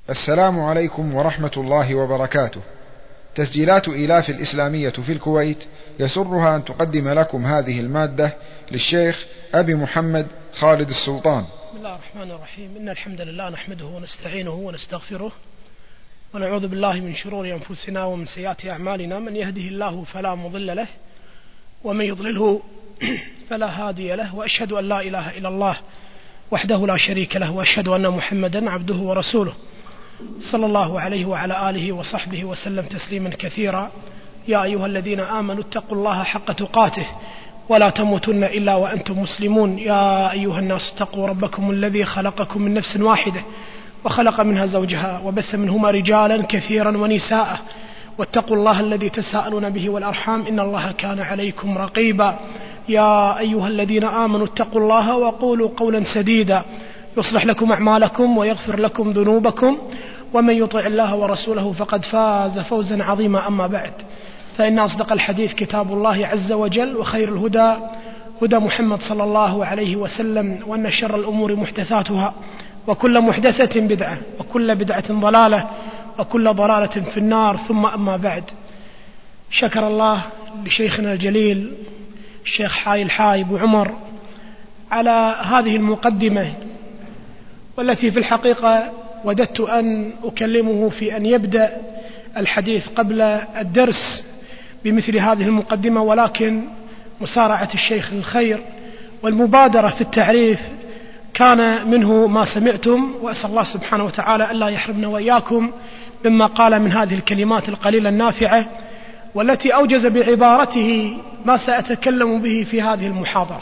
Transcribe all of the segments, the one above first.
السلام عليكم ورحمة الله وبركاته. تسجيلات إيلاف الإسلامية في الكويت يسرها أن تقدم لكم هذه المادة للشيخ أبي محمد خالد السلطان. بسم الله الرحمن الرحيم. إن الحمد لله نحمده ونستعينه ونستغفره ونعوذ بالله من شرور أنفسنا ومن سيئات أعمالنا. من يهده الله فلا مضل له ومن يضلله فلا هادي له، وأشهد أن لا إله إلا الله وحده لا شريك له، وأشهد أن محمدا عبده ورسوله صلى الله عليه وعلى آله وصحبه وسلم تسليما كثيرا. يا أيها الذين آمنوا اتقوا الله حق تقاته ولا تموتن إلا وأنتم مسلمون. يا أيها الناس اتقوا ربكم الذي خلقكم من نفس واحدة وخلق منها زوجها وبث منهما رجالا كثيرا ونساء، واتقوا الله الذي تساءلون به والأرحام إن الله كان عليكم رقيبا. يا أيها الذين آمنوا اتقوا الله وقولوا قولا سديدا يصلح لكم أعمالكم ويغفر لكم ذنوبكم، ومن يطع الله ورسوله فقد فاز فوزا عظيما. أما بعد، فإن أصدق الحديث كتاب الله عز وجل، وخير الهدى هدى محمد صلى الله عليه وسلم، وأن شر الأمور محدثاتها، وكل محدثة بدعة، وكل بدعة ضلالة، وكل ضلالة في النار. ثم أما بعد، شكر الله لشيخنا الجليل الشيخ حاي الحاي بو عمر على هذه المقدمة، والتي في الحقيقة وددت أن أكلمه في أن يبدأ الحديث قبل الدرس بمثل هذه المقدمة، ولكن مسارعة الشيخ الخير والمبادرة في التعريف كان منه ما سمعتم، وأسأل الله سبحانه وتعالى ألا يحرمنا وإياكم مما قال من هذه الكلمات القليلة النافعة، والتي أوجز بعبارته ما سأتكلم به في هذه المحاضرة.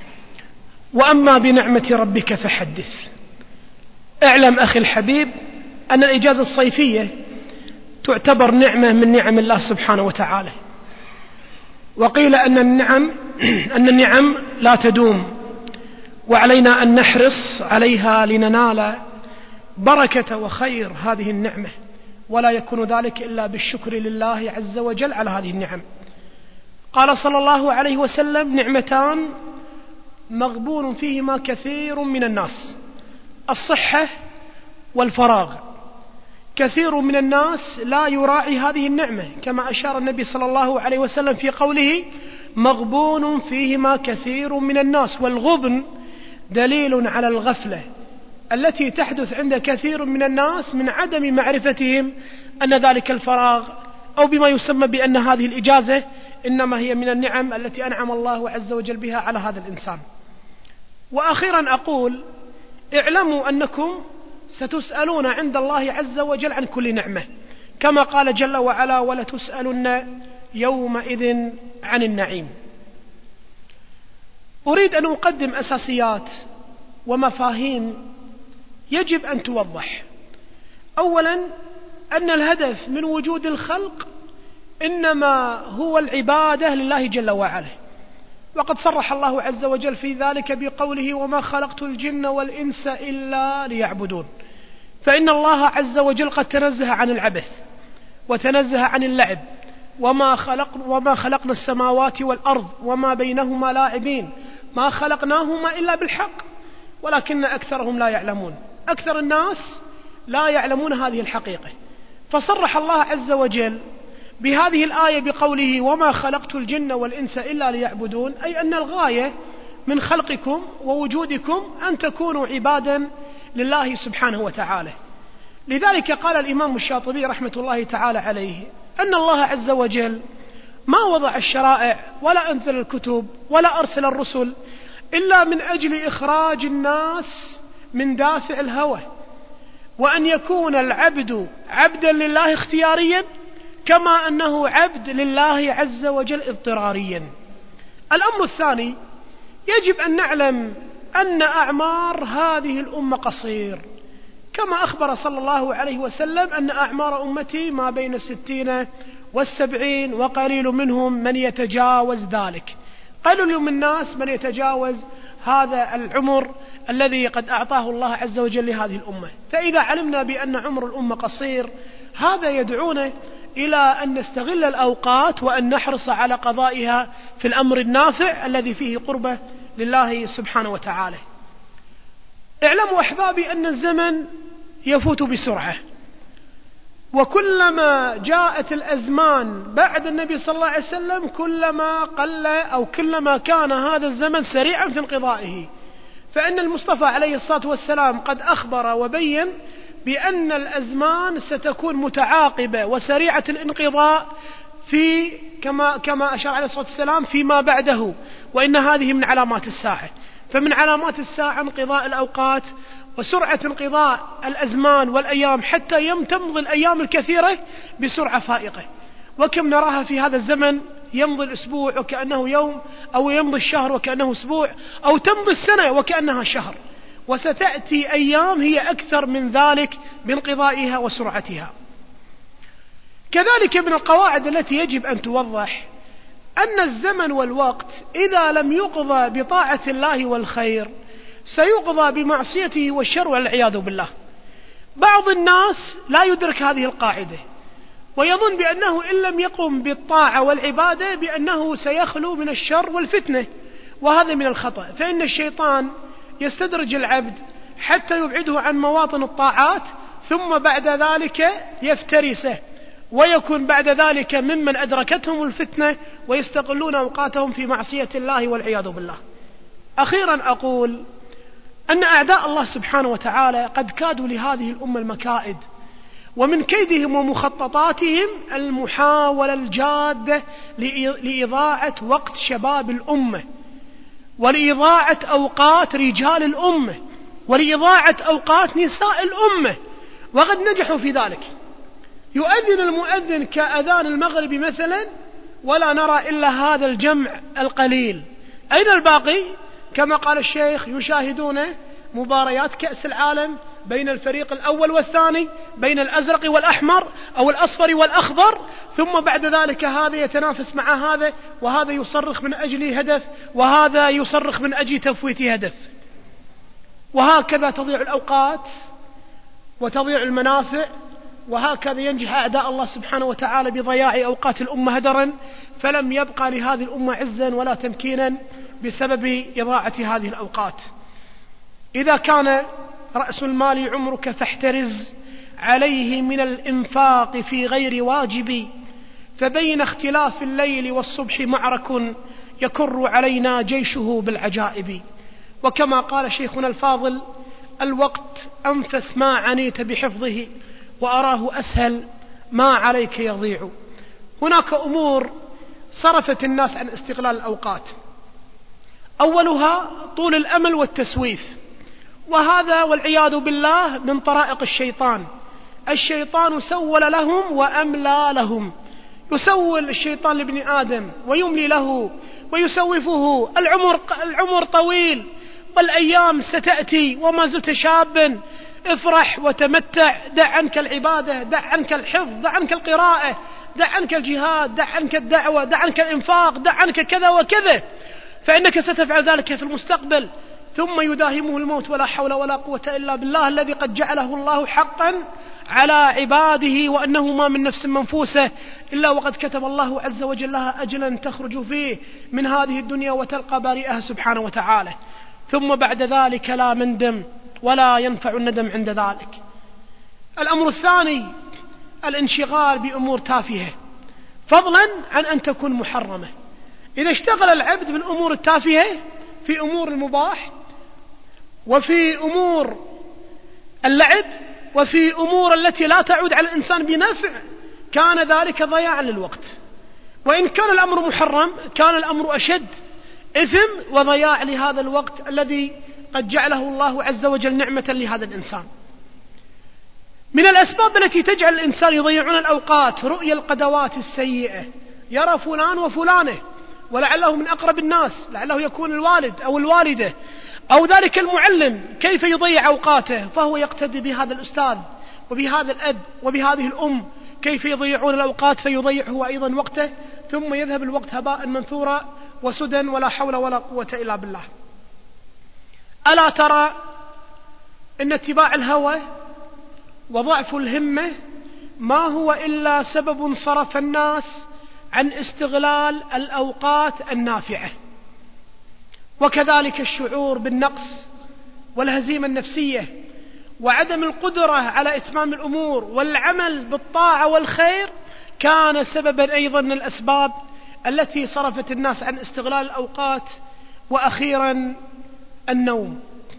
وأما بنعمة ربك فحدث. اعلم أخي الحبيب أن الإجازة الصيفية تعتبر نعمة من نعم الله سبحانه وتعالى، وقيل أن النعم لا تدوم، وعلينا أن نحرص عليها لننال بركة وخير هذه النعمة، ولا يكون ذلك إلا بالشكر لله عز وجل على هذه النعم. قال صلى الله عليه وسلم: نعمتان مغبون فيهما كثير من الناس، الصحة والفراغ. كثير من الناس لا يراعي هذه النعمة، كما أشار النبي صلى الله عليه وسلم في قوله: مغبون فيهما كثير من الناس. والغبن دليل على الغفلة التي تحدث عند كثير من الناس من عدم معرفتهم أن ذلك الفراغ، أو بما يسمى بأن هذه الإجازة إنما هي من النعم التي أنعم الله عز وجل بها على هذا الإنسان. وأخيرا أقول: اعلموا أنكم ستسألون عند الله عز وجل عن كل نعمة، كما قال جل وعلا: ولتسألن يومئذ عن النعيم. أريد أن أقدم أساسيات ومفاهيم يجب أن توضح. أولا، أن الهدف من وجود الخلق إنما هو العبادة لله جل وعلا، وقد صرح الله عز وجل في ذلك بقوله: وما خلقت الجن والإنس إلا ليعبدون. فإن الله عز وجل قد تنزه عن العبث وتنزه عن اللعب، وما خلقنا السماوات والأرض وما بينهما لاعبين، ما خلقناهما إلا بالحق ولكن أكثرهم لا يعلمون. أكثر الناس لا يعلمون هذه الحقيقة، فصرح الله عز وجل بهذه الآية بقوله: وما خلقت الجن والإنس إلا ليعبدون، أي أن الغاية من خلقكم ووجودكم أن تكونوا عبادا لله سبحانه وتعالى. لذلك قال الإمام الشاطبي رحمة الله تعالى عليه أن الله عز وجل ما وضع الشرائع ولا أنزل الكتب ولا أرسل الرسل إلا من أجل إخراج الناس من دافع الهوى، وأن يكون العبد عبدا لله اختياريا، كما أنه عبد لله عز وجل اضطراريا. الأمر الثاني، يجب أن نعلم أن أعمار هذه الأمة قصير، كما أخبر صلى الله عليه وسلم أن أعمار أمتي ما بين 60 و70، وقليل منهم من يتجاوز ذلك. قليل من الناس من يتجاوز هذا العمر الذي قد أعطاه الله عز وجل لهذه الأمة. فإذا علمنا بأن عمر الأمة قصير، هذا يدعونا إلى أن نستغل الأوقات وأن نحرص على قضائها في الأمر النافع الذي فيه قربة لله سبحانه وتعالى. اعلموا أحبابي أن الزمن يفوت بسرعة، وكلما جاءت الأزمان بعد النبي صلى الله عليه وسلم كلما قل أو كلما كان هذا الزمن سريعا في انقضائه، فإن المصطفى عليه الصلاة والسلام قد أخبر وبين بأن الأزمان ستكون متعاقبة وسريعة الانقضاء في كما أشار عليه الصلاة والسلام فيما بعده، وإن هذه من علامات الساعة. فمن علامات الساعة انقضاء الأوقات وسرعة انقضاء الأزمان والأيام، حتى تمضي الأيام الكثيرة بسرعة فائقة، وكم نراها في هذا الزمن يمضي الأسبوع وكأنه يوم، أو يمضي الشهر وكأنه أسبوع، أو تمضي السنة وكأنها شهر، وستأتي أيام هي أكثر من ذلك بانقضائها وسرعتها. كذلك من القواعد التي يجب أن توضح أن الزمن والوقت إذا لم يقضى بطاعة الله والخير سيقضى بمعصيته والشر والعياذ بالله. بعض الناس لا يدرك هذه القاعدة ويظن بأنه إن لم يقم بالطاعة والعبادة بأنه سيخلو من الشر والفتنة، وهذا من الخطأ. فإن الشيطان يستدرج العبد حتى يبعده عن مواطن الطاعات، ثم بعد ذلك يفترسه ويكون بعد ذلك ممن أدركتهم الفتنة ويستغلون أوقاتهم في معصية الله والعياذ بالله. أخيرا أقول أن أعداء الله سبحانه وتعالى قد كادوا لهذه الأمة المكائد، ومن كيدهم ومخططاتهم المحاولة الجادة لإضاعة وقت شباب الأمة، ولإضاعة أوقات رجال الأمة، ولإضاعة أوقات نساء الأمة، وقد نجحوا في ذلك. يؤذن المؤذن كأذان المغرب مثلا ولا نرى إلا هذا الجمع القليل، أين الباقي؟ كما قال الشيخ يشاهدون مباريات كأس العالم بين الفريق الأول والثاني، بين الأزرق والأحمر أو الأصفر والأخضر، ثم بعد ذلك هذا يتنافس مع هذا، وهذا يصرخ من أجل هدف، وهذا يصرخ من أجل تفويت هدف، وهكذا تضيع الأوقات وتضيع المنافع، وهكذا ينجح أعداء الله سبحانه وتعالى بضياع أوقات الأمة هدرا، فلم يبقى لهذه الأمة عزا ولا تمكينا بسبب إضاعة هذه الأوقات. إذا كان رأس المال عمرك فاحترز عليه من الإنفاق في غير واجب، فبين اختلاف الليل والصبح معرك يكر علينا جيشه بالعجائب. وكما قال شيخنا الفاضل: الوقت أنفس ما عنيت بحفظه، وأراه أسهل ما عليك يضيع. هناك أمور صرفت الناس عن استغلال الأوقات، أولها طول الأمل والتسويف، وهذا والعياذ بالله من طرائق الشيطان. الشيطان سول لهم وأملى لهم، يسول الشيطان لابن آدم ويملي له ويسوفه. العمر طويل والأيام ستأتي وما زلت شابا، افرح وتمتع، دع عنك العبادة، دع عنك الحفظ، دع عنك القراءة، دع عنك الجهاد، دع عنك الدعوة، دع عنك الإنفاق، دع عنك كذا وكذا، فإنك ستفعل ذلك في المستقبل. ثم يداهمه الموت ولا حول ولا قوة إلا بالله الذي قد جعله الله حقا على عباده، وأنه ما من نفس منفوسة إلا وقد كتب الله عز وجل لها أجلا تخرج فيه من هذه الدنيا وتلقى بارئها سبحانه وتعالى. ثم بعد ذلك لا مندم ولا ينفع الندم عند ذلك. الأمر الثاني الانشغال بأمور تافهة، فضلا عن أن تكون محرمة. إذا اشتغل العبد بالأمور التافهة في أمور المباح وفي أمور اللعب وفي أمور التي لا تعود على الإنسان بنفع، كان ذلك ضياعا للوقت. وإن كان الأمر محرم كان الأمر أشد إثم وضياع لهذا الوقت الذي قد جعله الله عز وجل نعمة لهذا الإنسان. من الأسباب التي تجعل الإنسان يضيعون الأوقات رؤية القدوات السيئة، يرى فلان وفلانه ولعله من أقرب الناس، لعله يكون الوالد أو الوالدة أو ذلك المعلم كيف يضيع أوقاته، فهو يقتدي بهذا الأستاذ وبهذا الأب وبهذه الأم كيف يضيعون الأوقات، فيضيع هو أيضا وقته، ثم يذهب الوقت هباء منثورا وسدى ولا حول ولا قوة إلا بالله. ألا ترى إن اتباع الهوى وضعف الهمة ما هو إلا سبب صرف الناس عن استغلال الأوقات النافعة. وكذلك الشعور بالنقص والهزيمة النفسية وعدم القدرة على إتمام الأمور والعمل بالطاعة والخير كان سببا أيضا من الأسباب التي صرفت الناس عن استغلال الأوقات. وأخيرا النوم.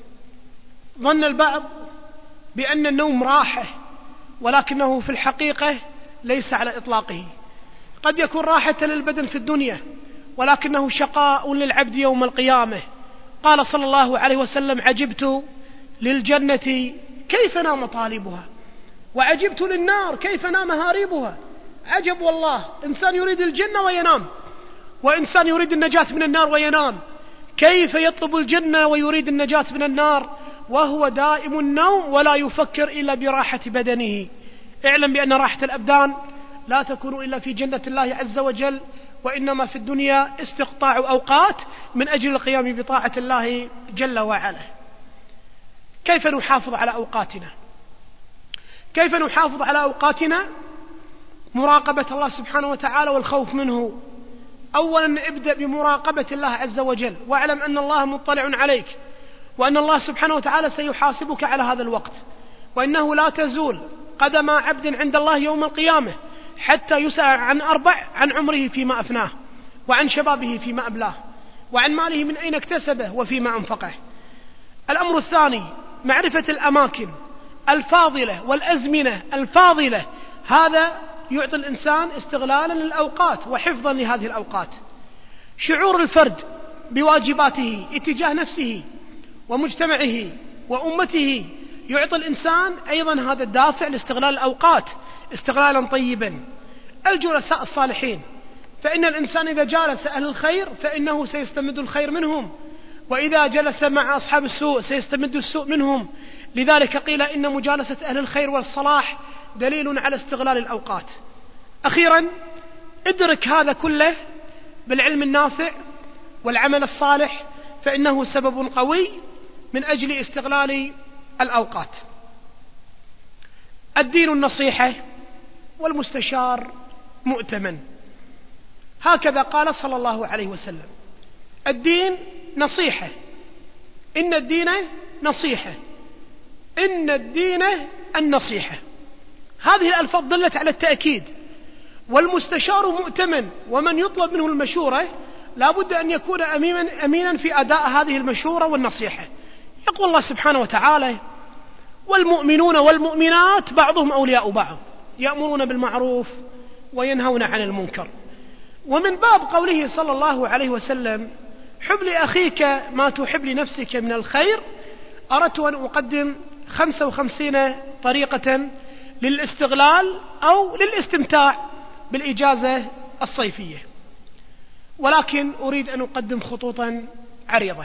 ظن البعض بأن النوم راحة، ولكنه في الحقيقة ليس على إطلاقه. قد يكون راحة للبدن في الدنيا، ولكنه شقاء للعبد يوم القيامة. قال صلى الله عليه وسلم: عجبت للجنة كيف نام طالبها، وعجبت للنار كيف نام هاربها. عجب والله، إنسان يريد الجنة وينام، وإنسان يريد النجاة من النار وينام. كيف يطلب الجنة ويريد النجاة من النار وهو دائم النوم ولا يفكر إلا براحة بدنه؟ اعلم بأن راحة الأبدان لا تكون إلا في جنة الله عز وجل، وإنما في الدنيا استقطاع أوقات من أجل القيام بطاعة الله جل وعلا. كيف نحافظ على أوقاتنا؟ كيف نحافظ على أوقاتنا؟ مراقبة الله سبحانه وتعالى والخوف منه. أولا ابدأ بمراقبة الله عز وجل، واعلم أن الله مطلع عليك، وأن الله سبحانه وتعالى سيحاسبك على هذا الوقت، وإنه لا تزول قدم عبد عند الله يوم القيامة حتى يسأل عن 4: عن عمره فيما أفناه، وعن شبابه فيما أبلاه، وعن ماله من أين اكتسبه وفيما أنفقه. الأمر الثاني معرفة الأماكن الفاضلة والأزمنة الفاضلة، هذا يعطي الإنسان استغلالا للأوقات وحفظا لهذه الأوقات. شعور الفرد بواجباته اتجاه نفسه ومجتمعه وأمته يعطي الإنسان أيضا هذا الدافع لاستغلال الأوقات استغلالا طيبا. الجلساء الصالحين، فإن الإنسان إذا جالس أهل الخير فإنه سيستمد الخير منهم، وإذا جلس مع أصحاب السوء سيستمد السوء منهم. لذلك قيل إن مجالسة أهل الخير والصلاح دليل على استغلال الأوقات. أخيرا ادرك هذا كله بالعلم النافع والعمل الصالح، فإنه سبب قوي من أجل استغلال الأوقات. الدين النصيحة والمستشار مؤتمن، هكذا قال صلى الله عليه وسلم: الدين نصيحة، إن الدين نصيحة، إن الدين النصيحة. هذه الألفاظ دلت على التأكيد. والمستشار مؤتمن، ومن يطلب منه المشورة لا بد أن يكون أمينا في أداء هذه المشورة والنصيحة. يقول الله سبحانه وتعالى: والمؤمنون والمؤمنات بعضهم أولياء بعض يأمرون بالمعروف وينهون عن المنكر. ومن باب قوله صلى الله عليه وسلم: حب لأخيك ما تحب لنفسك من الخير، أردت أن أقدم 55 طريقة للاستغلال أو للاستمتاع بالإجازة الصيفية، ولكن أريد أن أقدم خطوطا عريضة.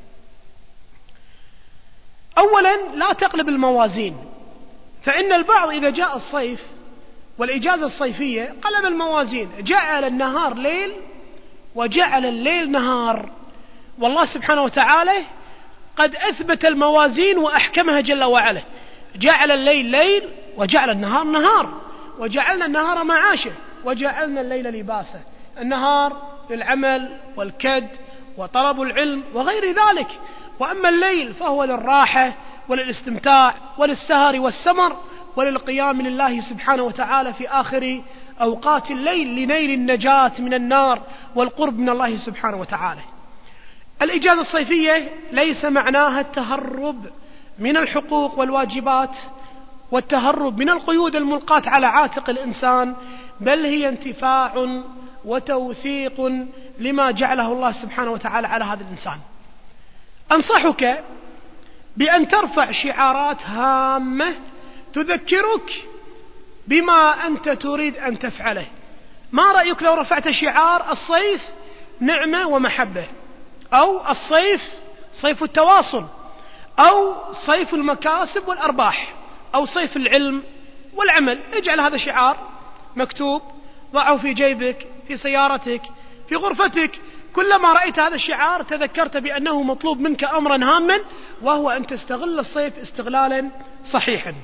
أولا لا تقلب الموازين، فإن البعض إذا جاء الصيف والإجازة الصيفية قلب الموازين، جعل النهار ليل وجعل الليل نهار. والله سبحانه وتعالى قد أثبت الموازين وأحكمها جل وعلا، جعل الليل ليل وجعل النهار نهار، وجعلنا النهار معاشا وجعلنا الليل لباسا. النهار للعمل والكد وطلب العلم وغير ذلك، وأما الليل فهو للراحة وللاستمتاع وللسهر والسمر وللقيام لله سبحانه وتعالى في آخر أوقات الليل لنيل النجاة من النار والقرب من الله سبحانه وتعالى. الإجازة الصيفية ليس معناها التهرب من الحقوق والواجبات والتهرب من القيود الملقاة على عاتق الإنسان، بل هي انتفاع وتوثيق لما جعله الله سبحانه وتعالى على هذا الإنسان. أنصحك بأن ترفع شعارات هامة تذكرك بما أنت تريد أن تفعله. ما رأيك لو رفعت شعار الصيف نعمة ومحبة، أو الصيف صيف التواصل، أو صيف المكاسب والأرباح، أو صيف العلم والعمل؟ اجعل هذا شعار مكتوب، ضعه في جيبك، في سيارتك، في غرفتك. كلما رأيت هذا الشعار تذكرت بأنه مطلوب منك أمرا هاما، وهو أن تستغل الصيف استغلالا صحيحا.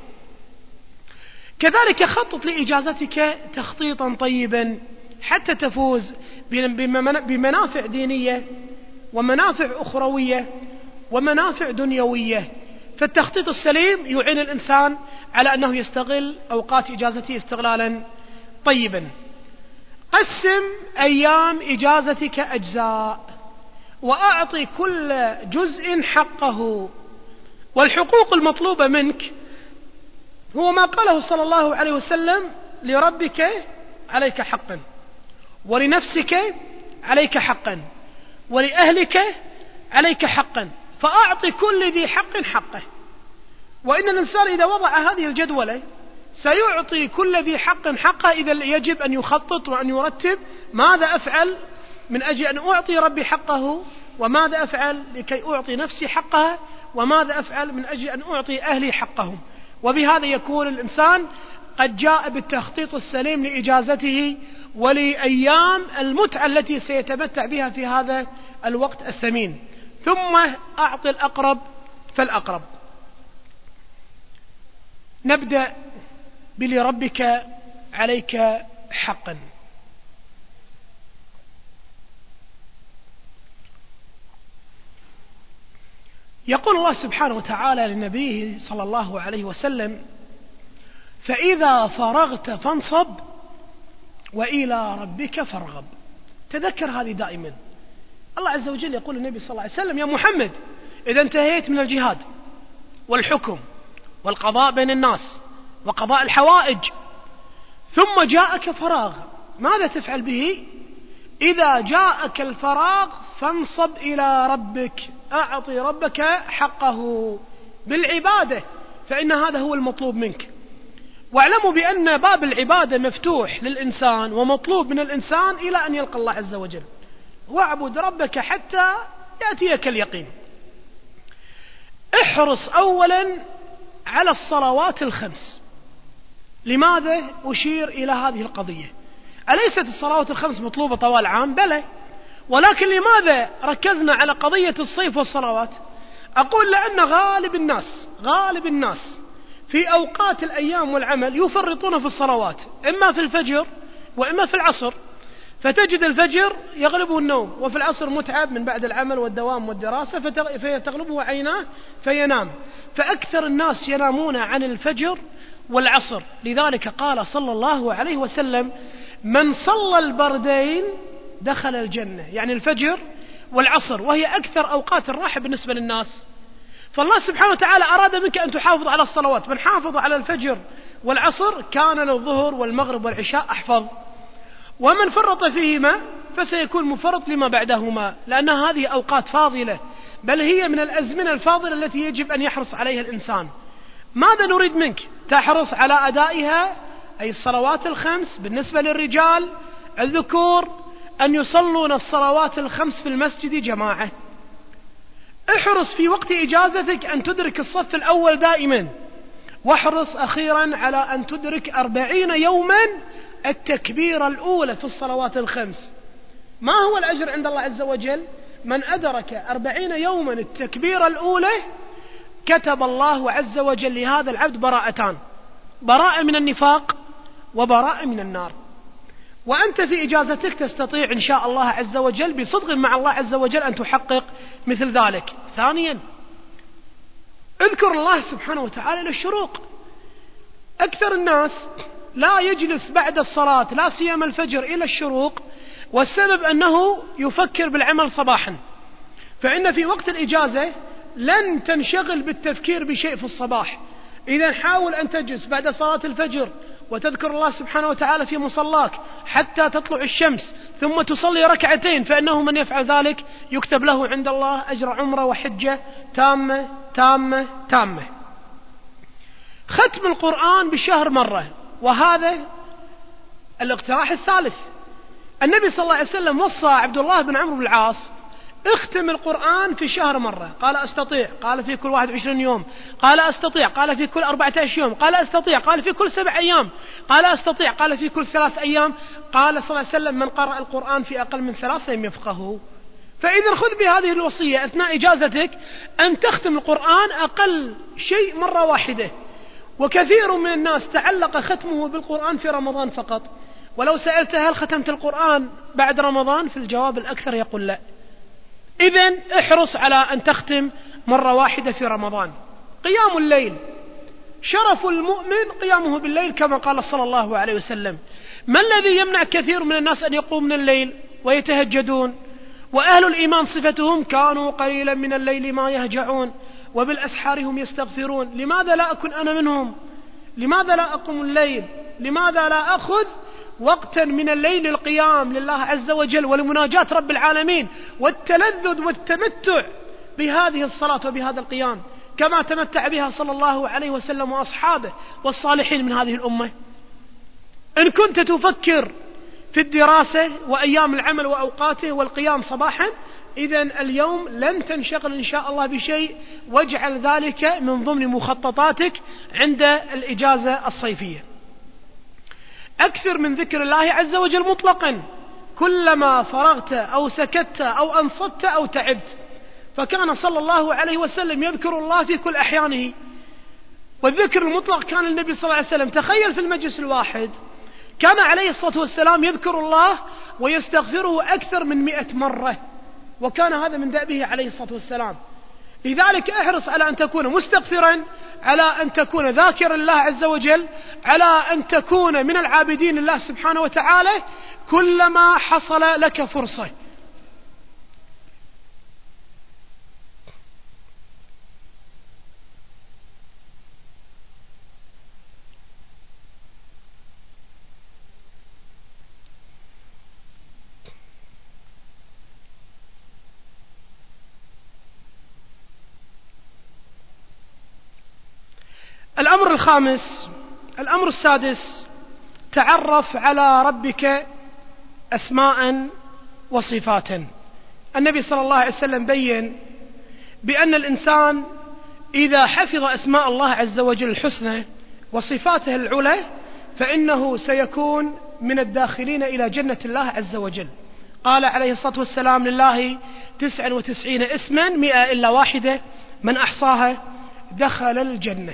كذلك خطط لإجازتك تخطيطا طيبا حتى تفوز بمنافع دينية ومنافع أخروية ومنافع دنيوية. فالتخطيط السليم يعين الإنسان على أنه يستغل أوقات إجازته استغلالا طيبا. قسم أيام إجازتك أجزاء وأعطي كل جزء حقه. والحقوق المطلوبة منك هو ما قاله صلى الله عليه وسلم: لربك عليك حقا، ولنفسك عليك حقا، ولأهلك عليك حقا، فأعطي كل ذي حق حقه. وإن الإنسان إذا وضع هذه الجدولة سيعطي كل ذي حق حقه. إذا يجب أن يخطط وأن يرتب: ماذا أفعل من أجل أن أعطي ربي حقه، وماذا أفعل لكي أعطي نفسي حقها، وماذا أفعل من أجل أن أعطي أهلي حقهم. وبهذا يكون الإنسان قد جاء بالتخطيط السليم لإجازته ولأيام المتعة التي سيتمتع بها في هذا الوقت الثمين. ثم أعطي الأقرب فالأقرب. نبدأ بلربك عليك حقا. يقول الله سبحانه وتعالى لنبيه صلى الله عليه وسلم: فإذا فرغت فانصب وإلى ربك فارغب. تذكر هذه دائما. الله عز وجل يقول للنبي صلى الله عليه وسلم: يا محمد، إذا انتهيت من الجهاد والحكم والقضاء بين الناس وقضاء الحوائج ثم جاءك فراغ، ماذا تفعل به؟ إذا جاءك الفراغ فانصب إلى ربك، أعطي ربك حقه بالعبادة، فإن هذا هو المطلوب منك. واعلموا بأن باب العبادة مفتوح للإنسان ومطلوب من الإنسان إلى أن يلقى الله عز وجل. واعبد ربك حتى يأتيك اليقين. احرص أولا على الصلوات الخمس. لماذا أشير إلى هذه القضية؟ أليست الصلوات الخمس مطلوبة طوال العام؟ بلى، ولكن لماذا ركزنا على قضية الصيف والصلوات؟ أقول لأن غالب الناس في أوقات الأيام والعمل يفرطون في الصلوات، إما في الفجر وإما في العصر، فتجد الفجر يغلبه النوم، وفي العصر متعب من بعد العمل والدوام والدراسة فتغلبه عيناه فينام. فأكثر الناس ينامون عن الفجر والعصر. لذلك قال صلى الله عليه وسلم: من صلى البردين دخل الجنة، يعني الفجر والعصر، وهي أكثر أوقات الراحة بالنسبة للناس. فالله سبحانه وتعالى أراد منك أن تحافظ على الصلوات. من حافظ على الفجر والعصر كان للظهر والمغرب والعشاء أحفظ، ومن فرط فيهما فسيكون مفرط لما بعدهما، لأن هذه أوقات فاضلة، بل هي من الأزمنة الفاضلة التي يجب أن يحرص عليها الإنسان. ماذا نريد منك؟ تحرص على أدائها، أي الصلوات الخمس. بالنسبة للرجال الذكور أن يصلون الصلوات الخمس في المسجد جماعة. احرص في وقت إجازتك أن تدرك الصف الأول دائما، واحرص أخيرا على أن تدرك 40 يوما التكبيرة الأولى في الصلوات الخمس. ما هو الأجر عند الله عز وجل؟ من أدرك 40 يوما التكبيرة الأولى كتب الله عز وجل لهذا العبد براءتان: براءة من النفاق وبراءة من النار. وأنت في إجازتك تستطيع إن شاء الله عز وجل بصدق مع الله عز وجل أن تحقق مثل ذلك. ثانيا، اذكر الله سبحانه وتعالى للشروق. أكثر الناس لا يجلس بعد الصلاة لا سيما الفجر إلى الشروق، والسبب أنه يفكر بالعمل صباحا. فإن في وقت الإجازة لن تنشغل بالتفكير بشيء في الصباح. إذا حاول أن تجلس بعد صلاة الفجر وتذكر الله سبحانه وتعالى في مصلاك حتى تطلع الشمس، ثم تصلي ركعتين، فإنه من يفعل ذلك يكتب له عند الله أجر عمرة وحجة تامة تامة تامة. ختم القرآن بالشهر مرة، وهذا الاقتراح الثالث. النبي صلى الله عليه وسلم وصى عبد الله بن عمرو بن العاص: اختم القرآن في شهر مرة. قال: أستطيع. قال: في كل 21 يوم. قال: أستطيع. قال: في كل 14 يوم. قال: أستطيع. قال: في كل 7 أيام. قال: أستطيع. قال: في كل 3 أيام. قال صلى الله عليه وسلم: من قرأ القرآن في أقل من 3 لم يفقهه. فإذا خذ بهذه الوصية أثناء إجازتك أن تختم القرآن أقل شيء مرة واحدة. وكثير من الناس تعلق ختمه بالقرآن في رمضان فقط، ولو سألته هل ختمت القرآن بعد رمضان؟ في الجواب الأكثر يقول لا. إذن احرص على أن تختم مرة واحدة في رمضان. قيام الليل، شرف المؤمن قيامه بالليل كما قال صلى الله عليه وسلم. ما الذي يمنع كثير من الناس أن يقوم من الليل ويتهجدون؟ وأهل الإيمان صفتهم كانوا قليلا من الليل ما يهجعون وبالأسحار هم يستغفرون. لماذا لا أكون أنا منهم؟ لماذا لا أقوم الليل؟ لماذا لا أخذ وقتا من الليل للقيام لله عز وجل ولمناجاة رب العالمين والتلذذ والتمتع بهذه الصلاة وبهذا القيام كما تمتع بها صلى الله عليه وسلم وأصحابه والصالحين من هذه الأمة؟ إن كنت تفكر في الدراسة وأيام العمل وأوقاته والقيام صباحا، إذن اليوم لن تنشغل إن شاء الله بشيء، واجعل ذلك من ضمن مخططاتك عند الإجازة الصيفية. أكثر من ذكر الله عز وجل مطلقا، كلما فرغت أو سكت أو أنصت أو تعبت. فكان صلى الله عليه وسلم يذكر الله في كل أحيانه، والذكر المطلق كان النبي صلى الله عليه وسلم، تخيل في المجلس الواحد كان عليه الصلاة والسلام يذكر الله ويستغفره أكثر من 100 مرة، وكان هذا من دأبه عليه الصلاة والسلام. لذلك احرص على أن تكون مستغفرا، على أن تكون ذاكرا لله عز وجل، على أن تكون من العابدين لله سبحانه وتعالى كلما حصل لك فرصة. الأمر الخامس، الأمر السادس، تعرف على ربك أسماء وصفات. النبي صلى الله عليه وسلم بين بأن الإنسان إذا حفظ أسماء الله عز وجل الحسنى وصفاته العلى فإنه سيكون من الداخلين إلى جنة الله عز وجل. قال عليه الصلاة والسلام: لله 99 اسما 100 إلا واحدة، من أحصاها دخل الجنة.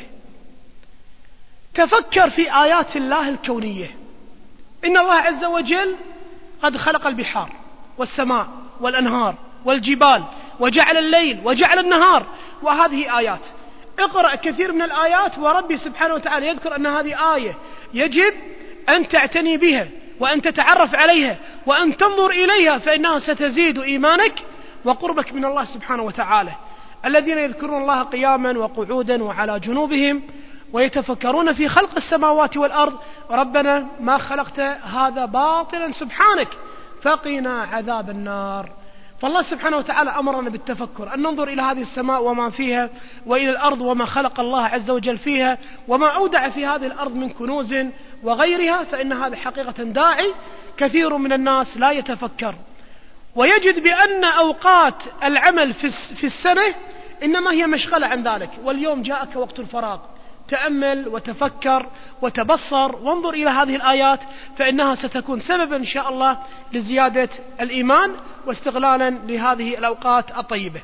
تفكر في آيات الله الكونية. إن الله عز وجل قد خلق البحار والسماء والأنهار والجبال وجعل الليل وجعل النهار، وهذه آيات. اقرأ كثير من الآيات وربي سبحانه وتعالى يذكر أن هذه آية يجب أن تعتني بها وأن تتعرف عليها وأن تنظر إليها، فإنها ستزيد إيمانك وقربك من الله سبحانه وتعالى. الذين يذكرون الله قياما وقعودا وعلى جنوبهم ويتفكرون في خلق السماوات والأرض ربنا ما خلقت هذا باطلا سبحانك فقنا عذاب النار. فالله سبحانه وتعالى أمرنا بالتفكر، أن ننظر إلى هذه السماء وما فيها، وإلى الأرض وما خلق الله عز وجل فيها، وما أودع في هذه الأرض من كنوز وغيرها. فإن هذا حقيقة داعي كثير من الناس لا يتفكر، ويجد بأن أوقات العمل في السنة إنما هي مشغلة عن ذلك. واليوم جاءك وقت الفراغ، تأمل وتفكر وتبصر وانظر إلى هذه الآيات، فإنها ستكون سببا إن شاء الله لزيادة الإيمان واستغلالا لهذه الأوقات الطيبة.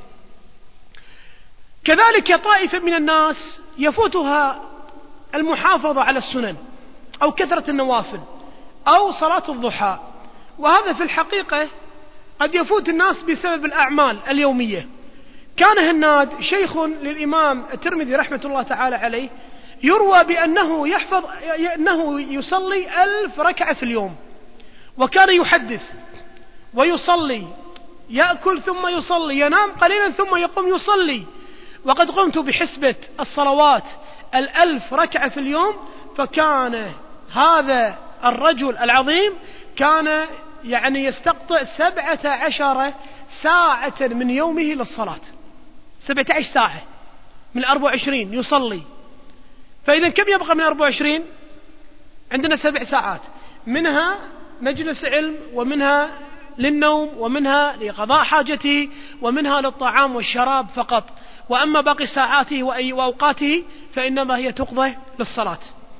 كذلك طائفة من الناس يفوتها المحافظة على السنن أو كثرة النوافل أو صلاة الضحى، وهذا في الحقيقة قد يفوت الناس بسبب الأعمال اليومية. كان هناد شيخ للإمام الترمذي رحمة الله تعالى عليه يروى بأنه أنه يصلي 1000 ركعة في اليوم، وكان يحدث ويصلي، يأكل ثم يصلي، ينام قليلا ثم يقوم يصلي. وقد قمت بحسبة الصلوات 1000 ركعة في اليوم، فكان هذا الرجل العظيم كان يستقطع 17 ساعة من يومه للصلاة. 17 ساعة من 24 يصلي. فإذا كم يبقى من 24؟ عندنا 7 ساعات، منها مجلس علم، ومنها للنوم، ومنها لقضاء حاجته، ومنها للطعام والشراب فقط. وأما باقي ساعاته وأوقاته فإنما هي تقضى للصلاة.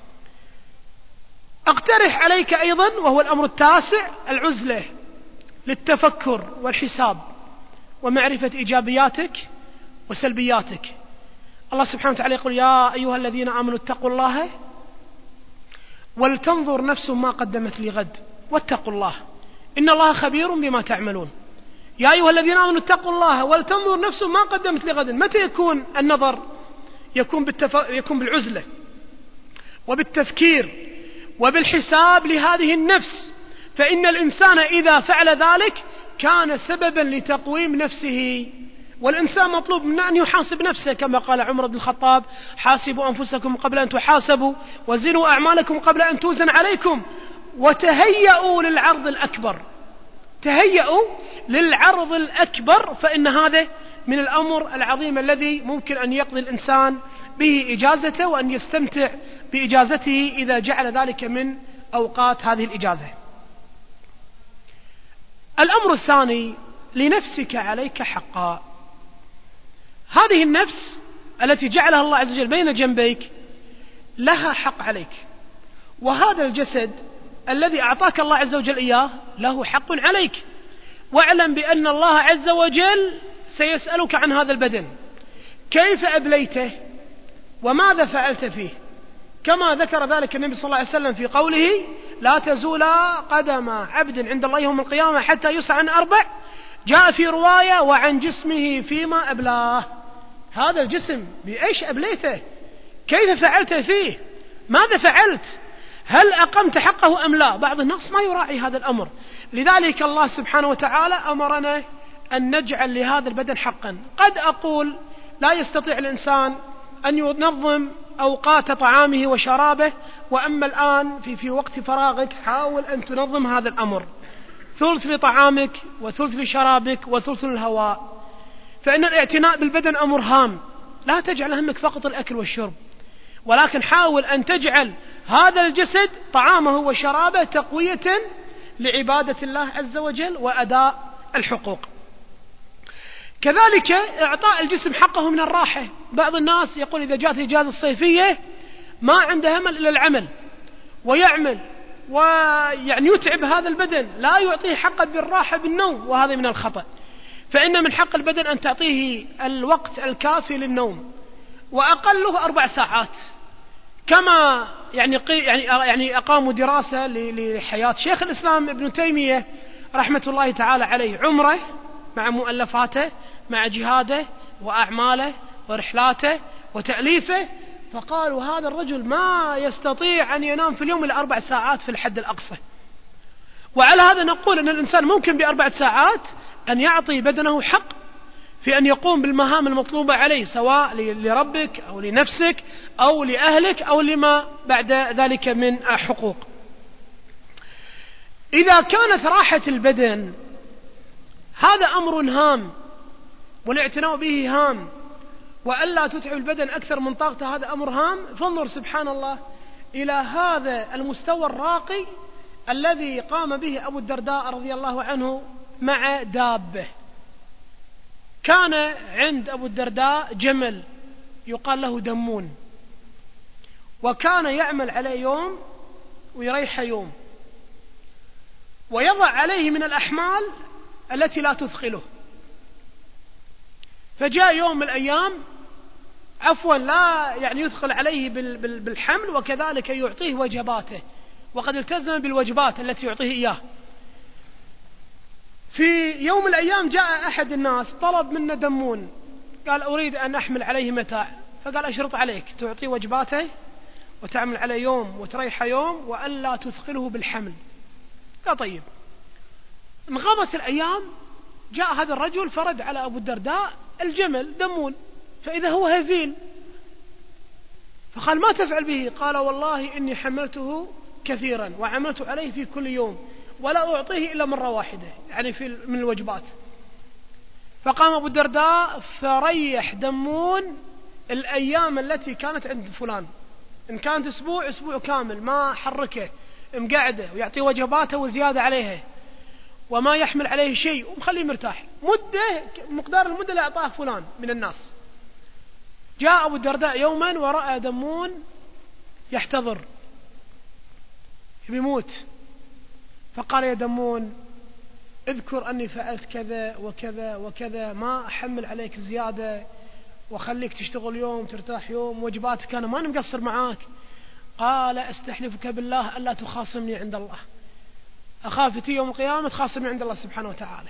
أقترح عليك أيضا، وهو الأمر التاسع، العزلة للتفكر والحساب ومعرفة إيجابياتك وسلبياتك. الله سبحانه وتعالى يقول: يا أيها الذين آمنوا اتقوا الله ولتنظر نفس ما قدمت لغد واتقوا الله إن الله خبير بما تعملون. يا أيها الذين آمنوا اتقوا الله ولتنظر نفس ما قدمت لغد. متى يكون النظر؟ يكون بالعزلة وبالتفكير وبالحساب لهذه النفس، فإن الإنسان إذا فعل ذلك كان سببا لتقويم نفسه. والإنسان مطلوب منه أن يحاسب نفسه، كما قال عمر بن الخطاب: حاسبوا أنفسكم قبل أن تحاسبوا، وزنوا أعمالكم قبل أن توزن عليكم، وتهيئوا للعرض الأكبر. تهيئوا للعرض الأكبر، فإن هذا من الأمر العظيم الذي ممكن أن يقضي الإنسان به إجازته، وأن يستمتع بإجازته إذا جعل ذلك من أوقات هذه الإجازة. الأمر الثاني: لنفسك عليك حقا. هذه النفس التي جعلها الله عز وجل بين جنبيك لها حق عليك، وهذا الجسد الذي أعطاك الله عز وجل إياه له حق عليك. واعلم بأن الله عز وجل سيسألك عن هذا البدن: كيف أبليته وماذا فعلت فيه؟ كما ذكر ذلك النبي صلى الله عليه وسلم في قوله: لا تزول قدم عبد عند الله يوم القيامة حتى يسأل عن 4. جاء في رواية: وعن جسمه فيما أبلاه. هذا الجسم بإيش أبليته؟ كيف فعلت فيه؟ ماذا فعلت؟ هل أقمت حقه أم لا؟ بعض الناس ما يراعي هذا الأمر. لذلك الله سبحانه وتعالى أمرنا أن نجعل لهذا البدن حقا. قد أقول لا يستطيع الإنسان أن ينظم أوقات طعامه وشرابه، وأما الآن في وقت فراغك حاول أن تنظم هذا الأمر: ثلث لطعامك وثلث لشرابك وثلث للهواء. فإن الاعتناء بالبدن أمر هام، لا تجعل همك فقط الأكل والشرب، ولكن حاول أن تجعل هذا الجسد طعامه وشرابه تقوية لعبادة الله عز وجل وأداء الحقوق. كذلك إعطاء الجسم حقه من الراحة. بعض الناس يقول إذا جاءت الإجازة الصيفية ما عنده همل إلا العمل، ويعمل ويعني يتعب هذا البدن، لا يعطيه حقه بالراحة بالنوم، وهذا من الخطأ. فإن من حق البدن أن تعطيه الوقت الكافي للنوم، وأقله 4 ساعات، كما يعني أقاموا دراسة لحياة شيخ الإسلام ابن تيمية رحمة الله تعالى عليه، عمره مع مؤلفاته مع جهاده وأعماله ورحلاته وتأليفه، فقالوا هذا الرجل ما يستطيع أن ينام في اليوم إلا 4 ساعات في الحد الأقصى. وعلى هذا نقول أن الإنسان ممكن ب4 ساعات أن يعطي بدنه حق في أن يقوم بالمهام المطلوبة عليه، سواء لربك أو لنفسك أو لأهلك أو لما بعد ذلك من حقوق. إذا كانت راحة البدن هذا أمر هام، والاعتناء به هام، وألا تتعب البدن أكثر من طاقته هذا أمر هام، فانظر سبحان الله إلى هذا المستوى الراقي الذي قام به أبو الدرداء رضي الله عنه مع دابة. كان عند أبو الدرداء جمل يقال له دمون، وكان يعمل عليه يوم ويريح يوم، ويضع عليه من الأحمال التي لا تثقله. فجاء يوم من الأيام لا يعني يثقل عليه بالحمل، وكذلك يعطيه وجباته، وقد التزم بالوجبات التي يعطيه إياه. في يوم من الأيام جاء أحد الناس طلب منه دمون، قال أريد أن أحمل عليه متاع، فقال أشرط عليك تعطيه وجباته وتعمل عليه يوم وتريح يوم وألا تثقله بالحمل. قال طيب. انغمت الأيام، جاء هذا الرجل فرد على أبو الدرداء الجمل دمون، فإذا هو هزيل، فقال ما تفعل به؟ قال والله إني حملته كثيرا وعملت عليه في كل يوم ولا أعطيه إلا مرة واحدة، يعني من الوجبات. فقام أبو الدرداء فريح دمون الأيام التي كانت عند فلان، إن كانت أسبوع كامل ما حركه، مقعده ويعطيه وجباته وزيادة عليها وما يحمل عليه شيء ومخليه مرتاح، مدة مقدار المدة اللي أعطاه فلان من الناس. جاء أبو الدرداء يوما ورأى دمون يحتضر بيموت، فقال يا دمون اذكر أني فعلت كذا وكذا وكذا، ما أحمل عليك زيادة وخليك تشتغل يوم ترتاح يوم، وجباتك أنا ما مقصر معاك. قال استحلفك بالله ألا تخاصمني عند الله، أخاف في يوم القيامة تخاصمني عند الله سبحانه وتعالى،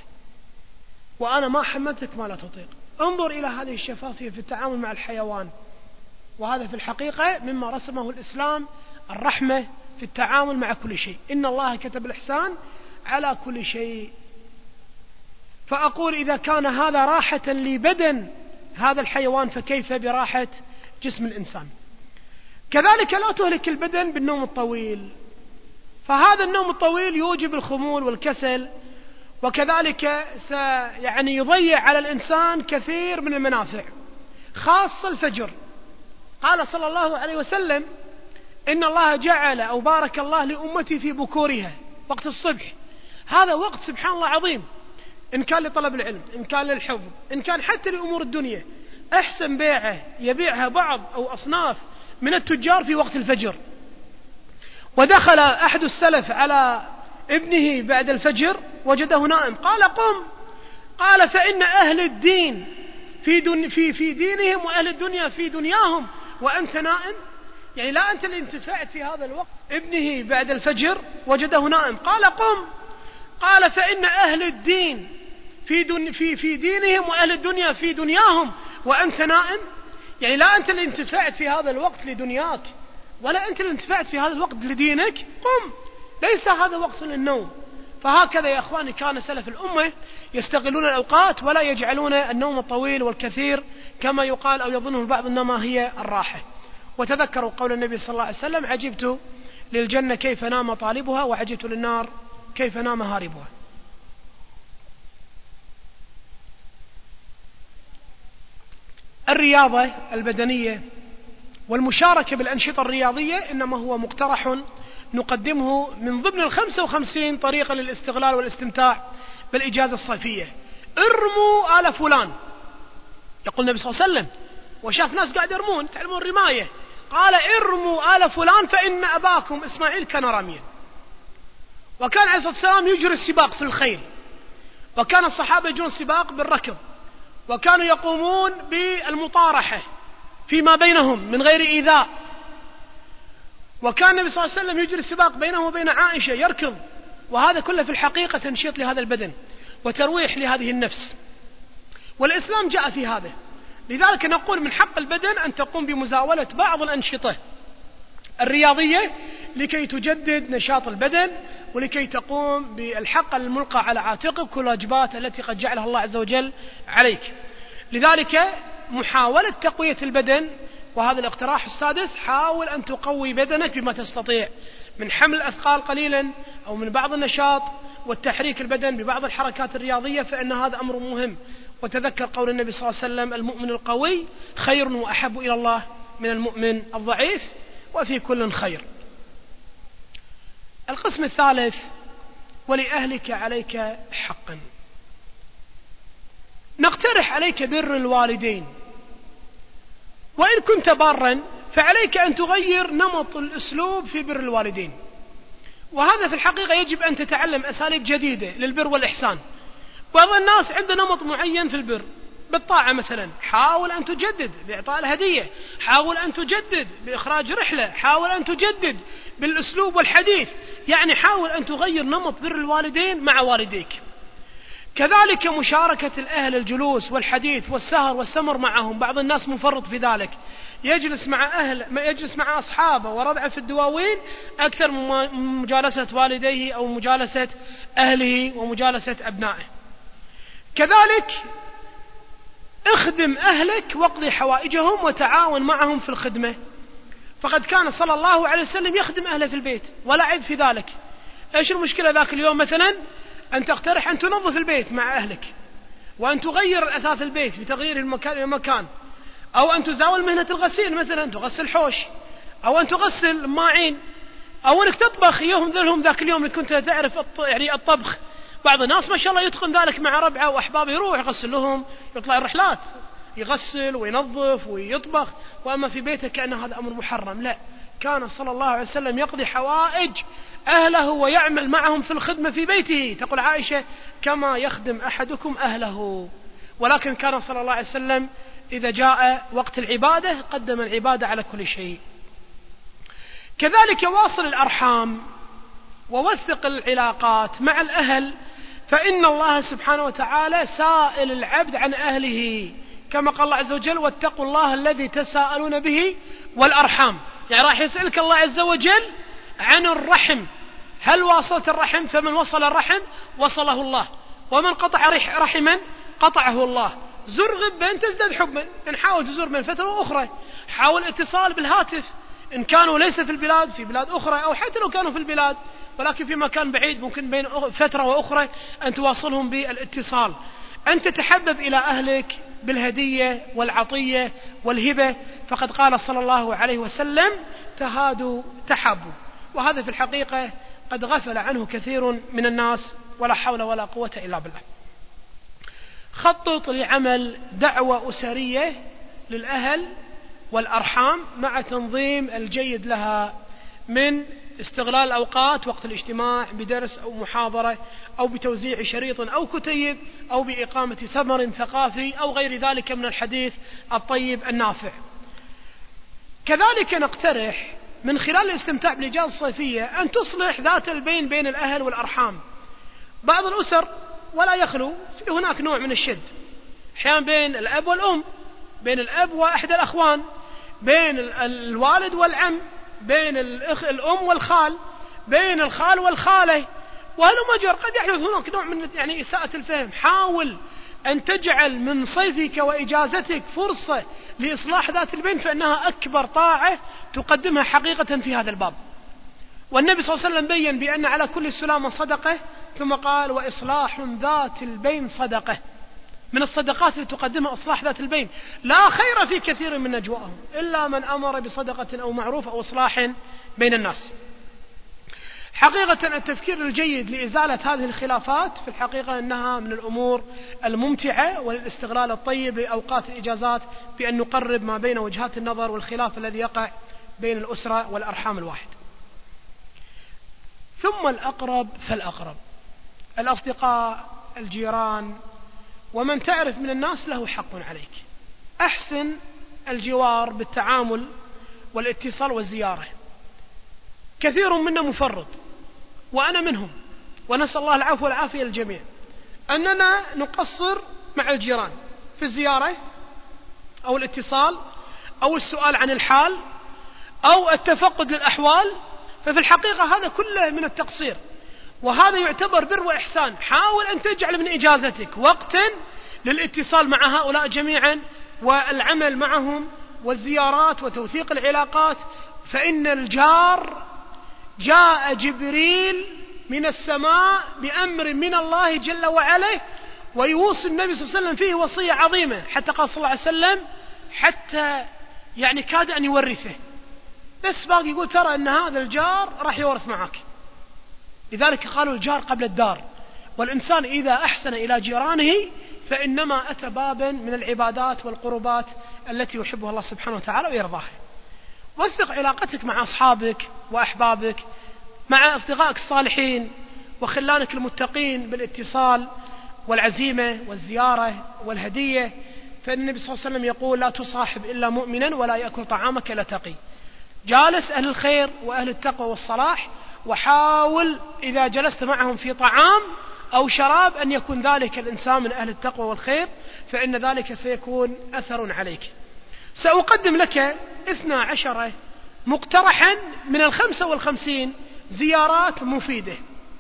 وأنا ما حملتك ما لا تطيق. انظر إلى هذه الشفافية في التعامل مع الحيوان. وهذا في الحقيقة مما رسمه الإسلام، الرحمة في التعامل مع كل شيء. إن الله كتب الإحسان على كل شيء. فأقول إذا كان هذا راحة لبدن هذا الحيوان فكيف براحة جسم الإنسان؟ كذلك لا تهلك البدن بالنوم الطويل، فهذا النوم الطويل يوجب الخمول والكسل، وكذلك يضيع على الإنسان كثير من المنافع، خاصة الفجر. قال صلى الله عليه وسلم: إن الله جعل أو بارك الله لأمتي في بكورها، وقت الصبح. هذا وقت سبحان الله عظيم، إن كان لطلب العلم، إن كان للحفظ، إن كان حتى لأمور الدنيا. أحسن بيعة يبيعها بعض أو أصناف من التجار في وقت الفجر. ودخل أحد السلف على ابنه بعد الفجر وجده نائم، قال: قم. قال: فإن أهل الدين في دينهم وأهل الدنيا في دنياهم وأنت نائم. يعني لا أنت اللي انتفعت في هذا الوقت. ابنه بعد الفجر وجده نائم، قال: قم. قال: فإن أهل الدين في دينهم وأهل الدنيا في دنياهم وأنت نائم. يعني لا أنت اللي انتفعت في هذا الوقت لدنياك، ولا أنت اللي انتفعت في هذا الوقت لدينك. قم، ليس هذا وقت للنوم. فهكذا يا أخواني كان سلف الأمة يستغلون الأوقات، ولا يجعلون النوم الطويل والكثير كما يقال أو يظنه البعض إنما هي الراحة. وتذكروا قول النبي صلى الله عليه وسلم: عجبت للجنة كيف نام طالبها، وعجبت للنار كيف نام هاربها. الرياضة البدنية والمشاركة بالأنشطة الرياضية إنما هو مقترح نقدمه من ضمن 55 طريقة للاستغلال والاستمتاع بالإجازة الصيفية. ارموا آل فلان، يقول النبي صلى الله عليه وسلم، وشاف ناس قاعد يرمون، تعلمون رماية، قال: ارموا آل فلان فإن أباكم إسماعيل كان راميا. وكان عليه الصلاة والسلام يجري السباق في الخيل، وكان الصحابة يجرون السباق بالركض، وكانوا يقومون بالمطارحة فيما بينهم من غير إيذاء. وكان النبي صلى الله عليه وسلم يجري السباق بينه وبين عائشة يركض. وهذا كله في الحقيقة تنشيط لهذا البدن وترويح لهذه النفس، والإسلام جاء في هذا. لذلك نقول من حق البدن أن تقوم بمزاولة بعض الأنشطة الرياضية لكي تجدد نشاط البدن، ولكي تقوم بالحق الملقى على عاتقك كل الواجبات التي قد جعلها الله عز وجل عليك. لذلك محاولة تقوية البدن، وهذا الاقتراح السادس: حاول أن تقوي بدنك بما تستطيع من حمل الأثقال قليلا، أو من بعض النشاط والتحريك البدن ببعض الحركات الرياضية، فإن هذا أمر مهم. وتذكر قول النبي صلى الله عليه وسلم: المؤمن القوي خير وأحب إلى الله من المؤمن الضعيف، وفي كل خير. القسم الثالث: ولأهلك عليك حقا. نقترح عليك بر الوالدين، وإن كنت بارا فعليك أن تغير نمط الأسلوب في بر الوالدين. وهذا في الحقيقة يجب أن تتعلم أساليب جديدة للبر والإحسان. بعض الناس عنده نمط معين في البر، بالطاعة مثلا حاول أن تجدد بإعطاء الهدية، حاول أن تجدد بإخراج رحلة، حاول أن تجدد بالأسلوب والحديث، يعني حاول أن تغير نمط بر الوالدين مع والديك. كذلك مشاركة الأهل، الجلوس والحديث والسهر والسمر معهم. بعض الناس مفرط في ذلك، يجلس مع أصحابه وربعه في الدواوين أكثر من مجالسة والديه أو مجالسة أهله ومجالسة أبنائه. كذلك اخدم أهلك واقضي حوائجهم وتعاون معهم في الخدمة، فقد كان صلى الله عليه وسلم يخدم أهله في البيت ولا عيب في ذلك. إيش المشكلة ذاك اليوم مثلا أن تقترح أن تنظف البيت مع أهلك، وأن تغير أثاث البيت بتغيير المكان، أو أن تزاول مهنة الغسيل مثلا، تغسل حوش، أو أن تغسل ماعين، أو أنك تطبخ لهم ذاك اليوم اللي كنت تعرف يعني الطبخ. بعض الناس ما شاء الله يتقن ذلك مع ربعه وأحبابه، يروح يغسل لهم، يطلع الرحلات يغسل وينظف ويطبخ، وأما في بيته كأن هذا أمر محرم. لا، كان صلى الله عليه وسلم يقضي حوائج أهله ويعمل معهم في الخدمة في بيته. تقول عائشة: كما يخدم أحدكم أهله. ولكن كان صلى الله عليه وسلم إذا جاء وقت العبادة قدم العبادة على كل شيء. كذلك واصل الأرحام ووثق العلاقات مع الأهل، فإن الله سبحانه وتعالى سائل العبد عن أهله كما قال الله عز وجل واتقوا الله الذي تساءلون به والأرحام، يعني راح يسألك الله عز وجل عن الرحم، هل واصلت الرحم؟ فمن وصل الرحم وصله الله، ومن قطع رحما قطعه الله. زر غبا تزداد حبا، إن حاول تزور من فترة أخرى، حاول اتصال بالهاتف إن كانوا ليس في البلاد، في بلاد أخرى، أو حتى لو كانوا في البلاد ولكن في مكان بعيد ممكن بين فترة وأخرى أن تواصلهم بالاتصال. أن تتحبب إلى أهلك بالهدية والعطية والهبة، فقد قال صلى الله عليه وسلم تهادوا تحابوا، وهذا في الحقيقة قد غفل عنه كثير من الناس، ولا حول ولا قوة إلا بالله. خطط لعمل دعوة أسرية للأهل والأرحام مع تنظيم الجيد لها من استغلال الأوقات وقت الاجتماع بدرس أو محاضرة أو بتوزيع شريط أو كتيب أو بإقامة سمر ثقافي أو غير ذلك من الحديث الطيب النافع. كذلك نقترح من خلال الاستمتاع بالإجازة الصيفية أن تصلح ذات البين بين الأهل والأرحام. بعض الأسر ولا يخلو في هناك نوع من الشد، أحيانا بين الأب والأم، بين الأب وأحد الأخوان، بين الوالد والعم، بين الأم والخال، بين الخال والخالة، وهلم جر. قد يحدث هناك نوع من إساءة الفهم. حاول أن تجعل من صيفك وإجازتك فرصة لإصلاح ذات البين، فإنها أكبر طاعة تقدمها حقيقة في هذا الباب. والنبي صلى الله عليه وسلم بيّن بأن على كل سلامة صدقة، ثم قال وإصلاح ذات البين صدقة. من الصدقات التي تقدمها إصلاح ذات البين. لا خير في كثير من نجواهم إلا من أمر بصدقة أو معروف أو إصلاح بين الناس. حقيقة التفكير الجيد لإزالة هذه الخلافات في الحقيقة أنها من الأمور الممتعة وللاستغلال الطيب لأوقات الإجازات، بأن نقرب ما بين وجهات النظر والخلاف الذي يقع بين الأسرة والأرحام الواحد. ثم الأقرب فالأقرب، الأصدقاء، الجيران، ومن تعرف من الناس له حق عليك. أحسن الجوار بالتعامل والاتصال والزيارة. كثير منا مفرط وأنا منهم، ونسأل الله العفو والعافية للجميع، أننا نقصر مع الجيران في الزيارة أو الاتصال أو السؤال عن الحال أو التفقد للأحوال. ففي الحقيقة هذا كله من التقصير، وهذا يعتبر بر وإحسان. حاول أن تجعل من إجازتك وقتا للاتصال مع هؤلاء جميعا والعمل معهم والزيارات وتوثيق العلاقات، فإن الجار جاء جبريل من السماء بأمر من الله جل وعلا، ويوصي النبي صلى الله عليه وسلم فيه وصية عظيمة، حتى قال صلى الله عليه وسلم حتى كاد أن يورثه، بس باقي يقول ترى أن هذا الجار راح يورث معك. لذلك قالوا الجار قبل الدار، والإنسان إذا أحسن إلى جيرانه فإنما أتى بابا من العبادات والقربات التي يحبها الله سبحانه وتعالى ويرضاها. وثق علاقتك مع أصحابك وأحبابك، مع أصدقائك الصالحين وخلانك المتقين بالاتصال والعزيمة والزيارة والهدية. فإن النبي صلى الله عليه وسلم يقول لا تصاحب إلا مؤمنا ولا يأكل طعامك إلا تقي. جالس أهل الخير وأهل التقوى والصلاح، وحاول إذا جلست معهم في طعام أو شراب أن يكون ذلك الإنسان من أهل التقوى والخير، فإن ذلك سيكون أثر عليك. سأقدم لك 12 مقترحا من 55 زيارات مفيدة.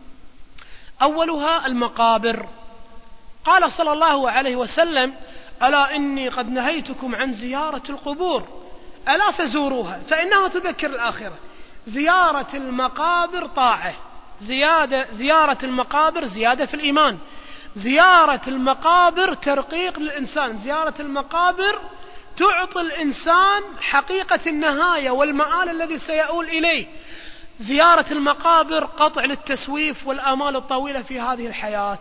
أولها المقابر. قال صلى الله عليه وسلم ألا إني قد نهيتكم عن زيارة القبور ألا فزوروها فإنها تذكر الآخرة. زيارة المقابر طاعة، زيارة المقابر زيادة في الإيمان، زيارة المقابر ترقيق للإنسان، زيارة المقابر تعطي الإنسان حقيقة النهاية والمآل الذي سيؤول إليه. زيارة المقابر قطع للتسويف والآمال الطويلة في هذه الحياة.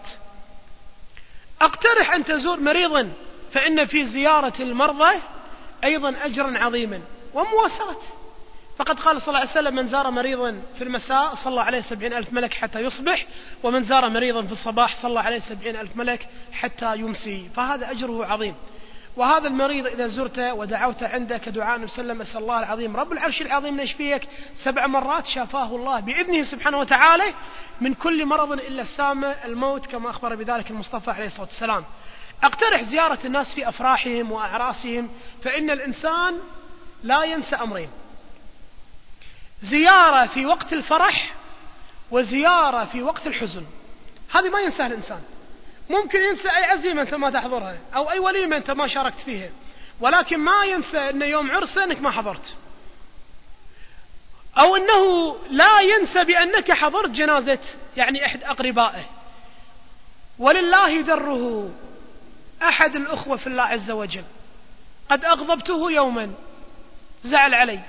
أقترح أن تزور مريضا، فإن في زيارة المرضى أيضا أجرا عظيما ومواساة. فقد قال صلى الله عليه وسلم من زار مريضا في المساء صلى عليه 70,000 ملك حتى يصبح، ومن زار مريضا في الصباح صلى عليه 70,000 ملك حتى يمسي، فهذا أجره عظيم. وهذا المريض إذا زرته ودعوت عندك دعاء النبي صلى الله عليه وسلم أسأل الله العظيم رب العرش العظيم أن يشفيك 7 مرات، شافاه الله بإذنه سبحانه وتعالى من كل مرض إلا السامة الموت، كما أخبر بذلك المصطفى عليه الصلاة والسلام. أقترح زيارة الناس في أفراحهم وأعراسهم، فإن الإنسان لا ينسى أمرين: زيارة في وقت الفرح وزيارة في وقت الحزن. هذه ما ينساها الإنسان. ممكن ينسى أي عزيمة أنت ما تحضرها أو أي وليمة أنت ما شاركت فيها، ولكن ما ينسى أن يوم عرسه أنك ما حضرت، أو أنه لا ينسى بأنك حضرت جنازة يعني أحد أقربائه. ولله دره أحد الأخوة في الله عز وجل قد أغضبته يوما، زعل علي،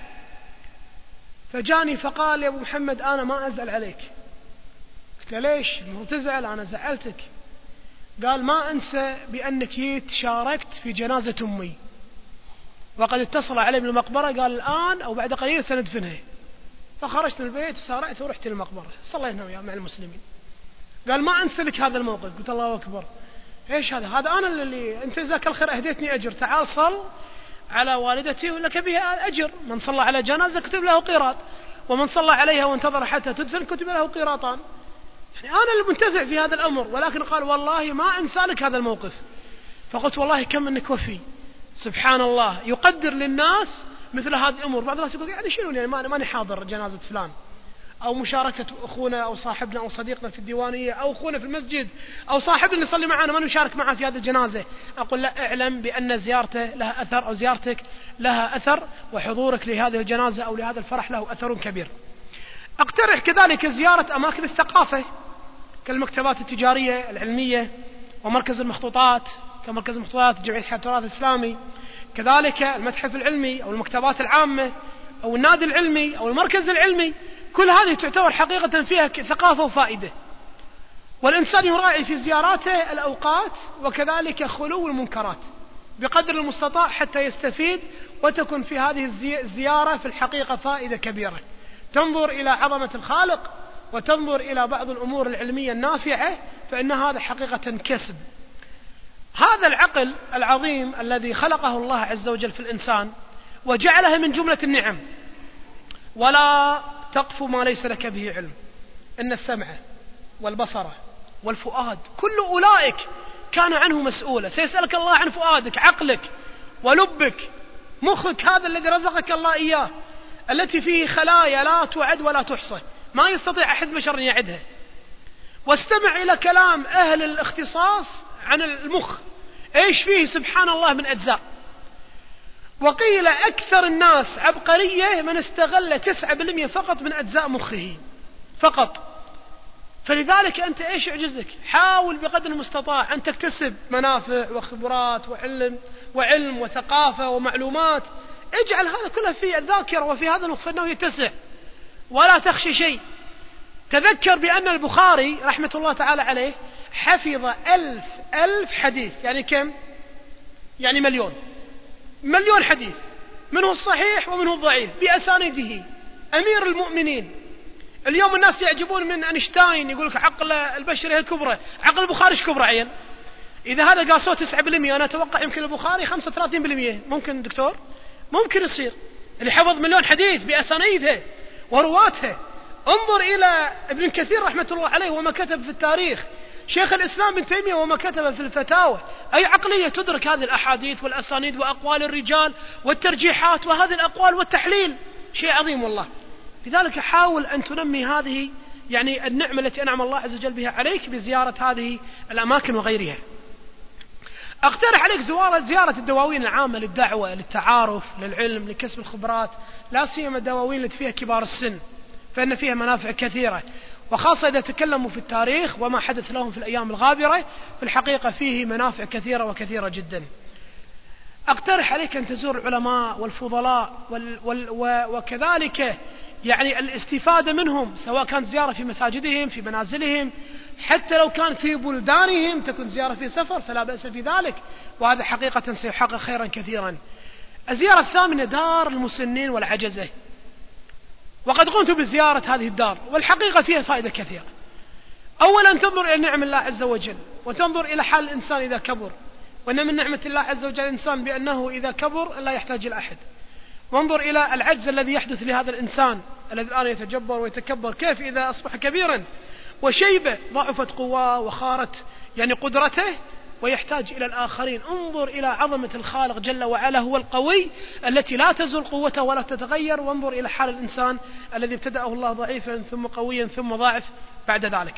فجاني فقال: يا أبو محمد أنا ما أزعل عليك. قلت له: ليش؟ المفروض تزعل، أنا زعلتك. قال: ما أنسى بأنك جيت شاركت في جنازة أمي، وقد اتصل علي من المقبرة قال الآن أو بعد قليل سندفنها. فخرجت من البيت وسارعت ورحت للمقبرة، صلينا وياه مع المسلمين. قال: ما أنسى لك هذا الموقف. قلت: الله أكبر، إيش هذا؟ هذا أنا اللي أنت جزاك الخير أهديتني أجر، تعال صل على والدتي ولك بها أجر، من صلى على جنازة كتب له قيراط، ومن صلى عليها وانتظر حتى تدفن كتب له قيراطان. يعني أنا المنتفع في هذا الأمر. ولكن قال: والله ما أنسى لك هذا الموقف. فقلت: والله كم منك وفي، سبحان الله يقدر للناس مثل هذه الأمور. بعض الناس يقول: يعني شنو يعني ماني حاضر جنازة فلان، أو مشاركة أخونا أو صاحبنا أو صديقنا في الديوانية أو أخونا في المسجد أو صاحبنا اللي يصلي معنا ما نشارك معه في هذه الجنازة. أقول: لا، اعلم بأن زيارته لها أثر، أو زيارتك لها أثر، وحضورك لهذه الجنازة أو لهذا الفرح له أثر كبير. أقترح كذلك زيارة أماكن الثقافة كالمكتبات التجارية العلمية ومركز المخطوطات كمركز المخطوطات جمعية حياة التراث الإسلامي، كذلك المتحف العلمي أو المكتبات العامة أو النادي العلمي أو المركز العلمي. كل هذه تعتبر حقيقة فيها ثقافة وفائدة، والإنسان يراعي في زياراته الأوقات وكذلك خلو المنكرات بقدر المستطاع حتى يستفيد، وتكون في هذه الزيارة في الحقيقة فائدة كبيرة، تنظر إلى عظمة الخالق وتنظر إلى بعض الأمور العلمية النافعة، فإن هذا حقيقة كسب. هذا العقل العظيم الذي خلقه الله عز وجل في الإنسان وجعلها من جملة النعم. ولا تقف ما ليس لك به علم، إن السمع والبصر والفؤاد كل أولئك كان عنه مسؤولا. سيسألك الله عن فؤادك، عقلك ولبك، مخك هذا الذي رزقك الله إياه، التي فيه خلايا لا تعد ولا تحصى، ما يستطيع أحد بشر أن يعدها. واستمع إلى كلام أهل الاختصاص عن المخ، إيش فيه سبحان الله من أجزاء. وقيل أكثر الناس عبقرية من استغل 9% فقط من أجزاء مخه فقط. فلذلك أنت إيش يعجزك؟ حاول بقدر المستطاع أن تكتسب منافع وخبرات وعلم وثقافة ومعلومات. اجعل هذا كله في الذاكرة وفي هذا المخ فإنه يتسع، ولا تخشى شيء. تذكر بأن البخاري رحمة الله تعالى عليه حفظ 1000 حديث، يعني كم؟ يعني مليون حديث، منه الصحيح ومنه الضعيف بأسانيده. أمير المؤمنين. اليوم الناس يعجبون من أينشتاين، يقول لك عقل البشري الكبرى، عقل البخاري ايش كبرى عين؟ إذا هذا قاسوه 9%، أنا أتوقع يمكن البخاري 35%. ممكن دكتور؟ ممكن يصير اللي حفظ مليون حديث بأسانيده ورواتها. انظر إلى ابن كثير رحمة الله عليه وما كتب في التاريخ، شيخ الإسلام ابن تيمية وما كتب في الفتاوى. أي عقلية تدرك هذه الأحاديث والأسانيد وأقوال الرجال والترجيحات وهذه الأقوال والتحليل، شيء عظيم والله. لذلك حاول أن تنمي هذه يعني النعمة التي أنعم الله عز وجل بها عليك بزيارة هذه الأماكن وغيرها. أقترح عليك زيارة الدواوين العامة للدعوة، للتعارف، للعلم، لكسب الخبرات، لا سيما الدواوين التي فيها كبار السن، فإن فيها منافع كثيرة، وخاصة إذا تكلموا في التاريخ وما حدث لهم في الأيام الغابرة، في الحقيقة فيه منافع كثيرة وكثيرة جدا. أقترح عليك أن تزور العلماء والفضلاء وكذلك يعني الاستفادة منهم، سواء كانت زيارة في مساجدهم، في منازلهم، حتى لو كان في بلدانهم تكون زيارة في سفر فلا بأس في ذلك، وهذا حقيقة سيحقق خيرا كثيرا. الزيارة الثامنة دار المسنين والعجزة، وقد قمت بزيارة هذه الدار والحقيقة فيها فائدة كثيرة. أولا تنظر إلى نعم الله عز وجل، وتنظر إلى حال الإنسان إذا كبر، وأن من نعمة الله عز وجل الإنسان بأنه إذا كبر لا يحتاج إلى أحد. وانظر إلى العجز الذي يحدث لهذا الإنسان الذي الآن يتجبر ويتكبر، كيف إذا أصبح كبيرا وشيبة ضعفت قواه وخارت يعني قدرته، ويحتاج إلى الآخرين. انظر إلى عظمة الخالق جل وعلا، هو القوي التي لا تزول قوته ولا تتغير، وانظر إلى حال الإنسان الذي ابتدأه الله ضعيفا ثم قويا ثم ضاعف بعد ذلك.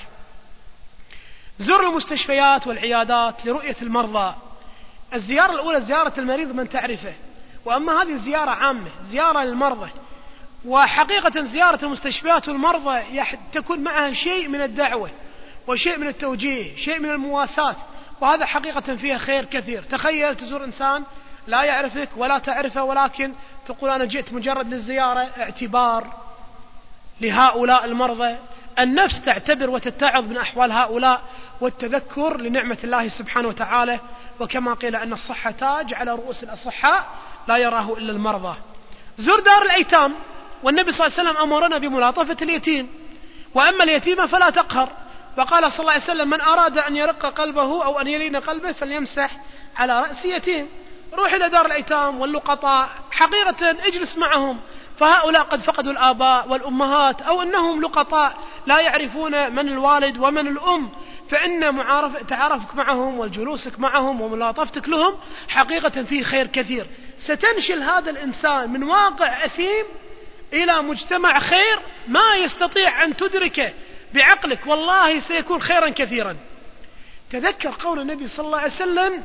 زر المستشفيات والعيادات لرؤية المرضى. الزيارة الأولى زيارة المريض من تعرفه، وأما هذه زيارة عامة، زيارة للمرضى. وحقيقة زيارة المستشفيات والمرضى تكون معها شيء من الدعوة وشيء من التوجيه، شيء من المواساة، وهذا حقيقة فيها خير كثير. تخيل تزور إنسان لا يعرفك ولا تعرفه، ولكن تقول أنا جئت مجرد للزيارة، اعتبار لهؤلاء المرضى، النفس تعتبر وتتعظ من أحوال هؤلاء، والتذكر لنعمة الله سبحانه وتعالى، وكما قيل أن الصحة تاج على رؤوس الأصحاء لا يراه إلا المرضى. زر دار الأيتام، والنبي صلى الله عليه وسلم أمرنا بملاطفة اليتيم، وأما اليتيم فلا تقهر، وقال صلى الله عليه وسلم من أراد أن يرق قلبه أو أن يلين قلبه فليمسح على رأس يتيم. روح إلى دار الأيتام واللقطاء، حقيقة اجلس معهم، فهؤلاء قد فقدوا الآباء والأمهات، أو أنهم لقطاء لا يعرفون من الوالد ومن الأم، فإن تعارفك معهم والجلوسك معهم وملاطفتك لهم حقيقة فيه خير كثير. ستنشل هذا الإنسان من واقع أثيم إلى مجتمع خير ما يستطيع أن تدركه بعقلك، والله سيكون خيرا كثيرا. تذكر قول النبي صلى الله عليه وسلم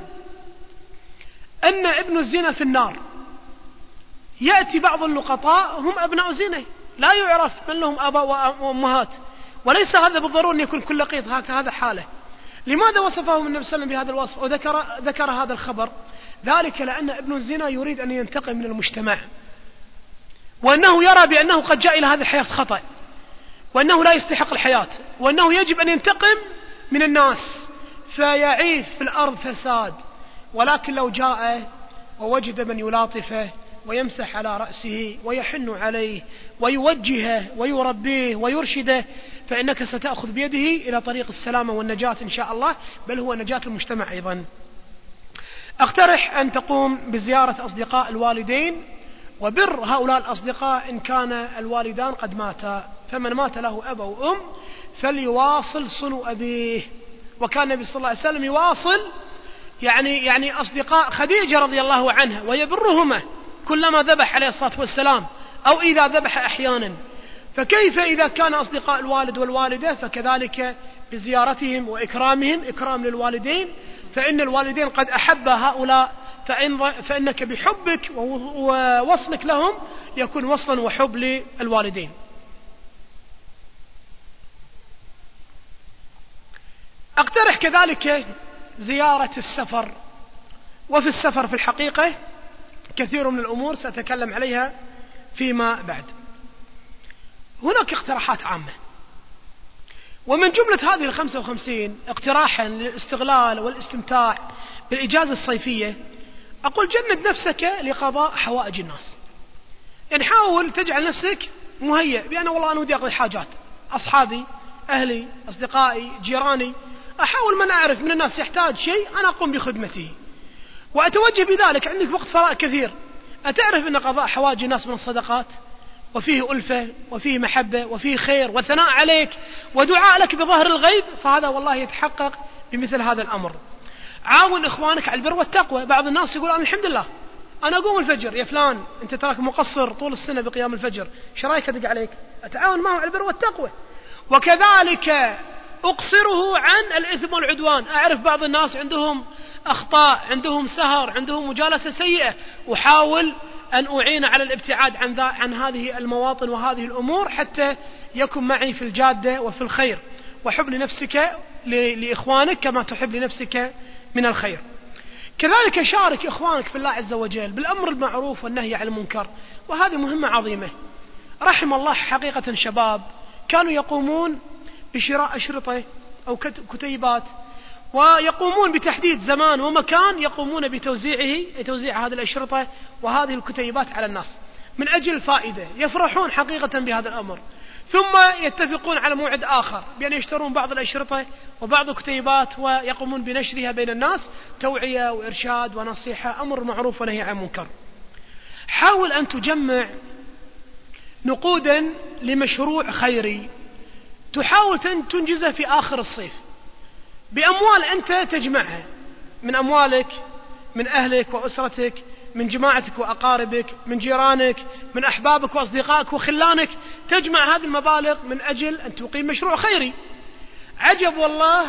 أن ابن الزنا في النار. يأتي بعض اللقطاء هم أبناء زنا لا يعرف من لهم آباء وأمهات، وليس هذا بالضرورة أن يكون كل لقيط هذا حاله. لماذا وصفهم النبي صلى الله عليه وسلم بهذا الوصف وذكر هذا الخبر؟ ذلك لأن ابن الزنا يريد أن ينتقم من المجتمع، وأنه يرى بأنه قد جاء إلى هذه الحياة خطأ، وأنه لا يستحق الحياة، وأنه يجب أن ينتقم من الناس، فيعيث في الأرض فساد. ولكن لو جاء ووجد من يلاطفه ويمسح على رأسه ويحن عليه ويوجهه ويربيه ويرشده، فإنك ستأخذ بيده إلى طريق السلامة والنجاة إن شاء الله، بل هو نجاة المجتمع أيضا. أقترح أن تقوم بزيارة أصدقاء الوالدين وبر هؤلاء الأصدقاء إن كان الوالدان قد ماتا، فمن مات له أب أو أم فليواصل صنو أبيه. وكان النبي صلى الله عليه وسلم يواصل يعني أصدقاء خديجة رضي الله عنها ويبرهما كلما ذبح عليه الصلاة والسلام، أو إذا ذبح أحيانا. فكيف إذا كان أصدقاء الوالد والوالدة؟ فكذلك بزيارتهم وإكرامهم إكرام للوالدين، فإن الوالدين قد أحب هؤلاء، فإنك بحبك ووصلك لهم يكون وصلا وحب للوالدين. أقترح كذلك زيارة السفر. وفي السفر في الحقيقة كثير من الأمور سأتكلم عليها فيما بعد. هناك اقتراحات عامة، ومن جملة هذه 55 اقتراحا للاستغلال والاستمتاع بالإجازة الصيفية، أقول جند نفسك لقضاء حوائج الناس. يعني حاول تجعل نفسك مهيئ بأن والله أنا ودي أقضي حاجات أصحابي، أهلي، أصدقائي، جيراني، أحاول من أعرف من الناس يحتاج شيء أنا أقوم بخدمته، وأتوجه بذلك. عندك وقت فراغ كثير، أتعرف أن قضاء حوائج الناس من الصدقات، وفيه ألفة وفيه محبة وفيه خير وثناء عليك ودعاء لك بظهر الغيب، فهذا والله يتحقق بمثل هذا الأمر. عاون إخوانك على البر والتقوى. بعض الناس يقول أنا الحمد لله أنا أقوم الفجر، يا فلان أنت تراك مقصر طول السنة بقيام الفجر، شرايك أدق عليك، أتعاون معه على البر والتقوى. وكذلك أقصره عن الإثم والعدوان. أعرف بعض الناس عندهم أخطاء، عندهم سهر، عندهم مجالسة سيئة، أحاول أن أعين على الابتعاد عن هذه المواطن وهذه الأمور حتى يكون معي في الجادة وفي الخير. وحب لنفسك لإخوانك كما تحب لنفسك من الخير. كذلك شارك إخوانك في الله عز وجل بالأمر المعروف والنهي عن المنكر، وهذه مهمة عظيمة. رحم الله حقيقة شباب كانوا يقومون بشراء أشرطة أو كتيبات، ويقومون بتحديد زمان ومكان يقومون بتوزيع هذه الأشرطة وهذه الكتيبات على الناس من أجل الفائدة. يفرحون حقيقة بهذا الأمر، ثم يتفقون على موعد آخر بأن يشترون بعض الأشرطة وبعض الكتيبات ويقومون بنشرها بين الناس، توعية وإرشاد ونصيحة، أمر معروف ونهي عن منكر. حاول أن تجمع نقودا لمشروع خيري تحاول تنجزه في آخر الصيف بأموال أنت تجمعها، من أموالك، من أهلك وأسرتك، من جماعتك وأقاربك، من جيرانك، من أحبابك وأصدقائك وخلانك، تجمع هذه المبالغ من أجل أن تقيم مشروع خيري. عجب والله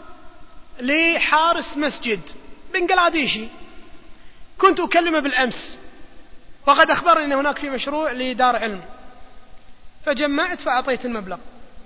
لحارس مسجد بنغلاديشي كنت أكلمه بالأمس، وقد أخبرني أن هناك في مشروع لدار علم، فجمعت فأعطيت المبلغ،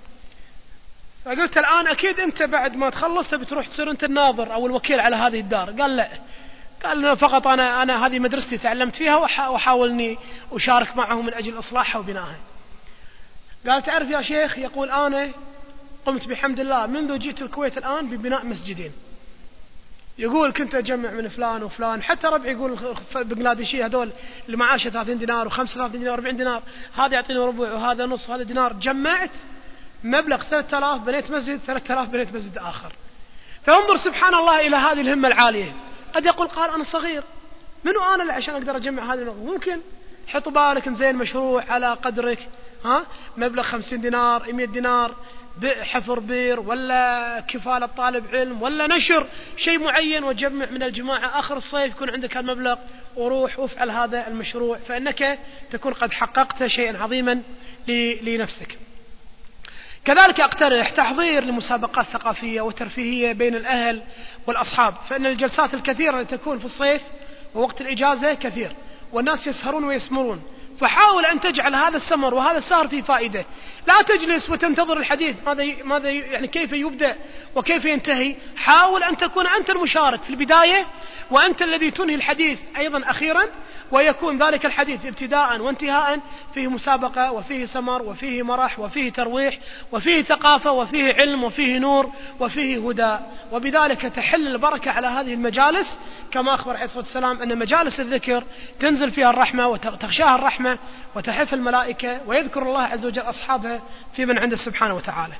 فقلت الآن أكيد أنت بعد ما تخلص تبي تروح تصير أنت الناظر أو الوكيل على هذه الدار. قال لا، قال فقط أنا هذه مدرستي تعلمت فيها وحاولني أشارك معه من أجل إصلاحها وبنائها. قال تعرف يا شيخ، يقول أنا قمت بحمد الله منذ جئت الكويت الآن ببناء مسجدين. يقول كنت أجمع من فلان وفلان، حتى ربعي يقول بنغلاديشي هذول اللي معاشه 30 دينار و35 دينار و40 دينار، هذا يعطيني ربع وهذا نص، هذا دينار. جمعت مبلغ 3000 بنيت مسجد، 3000 بنيت مسجد آخر. فانظر سبحان الله إلى هذه الهمة العالية. قد يقول قال أنا صغير، منو أنا اللي عشان أقدر أجمع هذه المبلغ؟ ممكن حط بالك نزين مشروع على قدرك، مبلغ 50 دينار 100 دينار، حفر بير ولا كفالة طالب علم ولا نشر شيء معين، وجمع من الجماعة آخر الصيف يكون عندك المبلغ، وروح وافعل هذا المشروع، فإنك تكون قد حققت شيئا عظيما لنفسك. كذلك أقترح تحضير لمسابقات ثقافية وترفيهية بين الأهل والأصحاب، فإن الجلسات الكثيرة التي تكون في الصيف ووقت الإجازة كثير، والناس يسهرون ويسمرون، فحاول أن تجعل هذا السمر وهذا السهر فيه فائدة. لا تجلس وتنتظر الحديث ماذا يعني كيف يبدأ وكيف ينتهي. حاول أن تكون أنت المشارك في البداية، وأنت الذي تنهي الحديث أيضا أخيرا، ويكون ذلك الحديث ابتداء وانتهاء فيه مسابقة وفيه سمر وفيه مرح وفيه ترويح وفيه ثقافة وفيه علم وفيه نور وفيه هدى، وبذلك تحل البركة على هذه المجالس، كما أخبر عليه الصلاة والسلام أن مجالس الذكر تنزل فيها الرحمة وتغشاها الرحمة وتحف الملائكة، ويذكر الله عز وجل أصحابها في من عنده سبحانه وتعالى.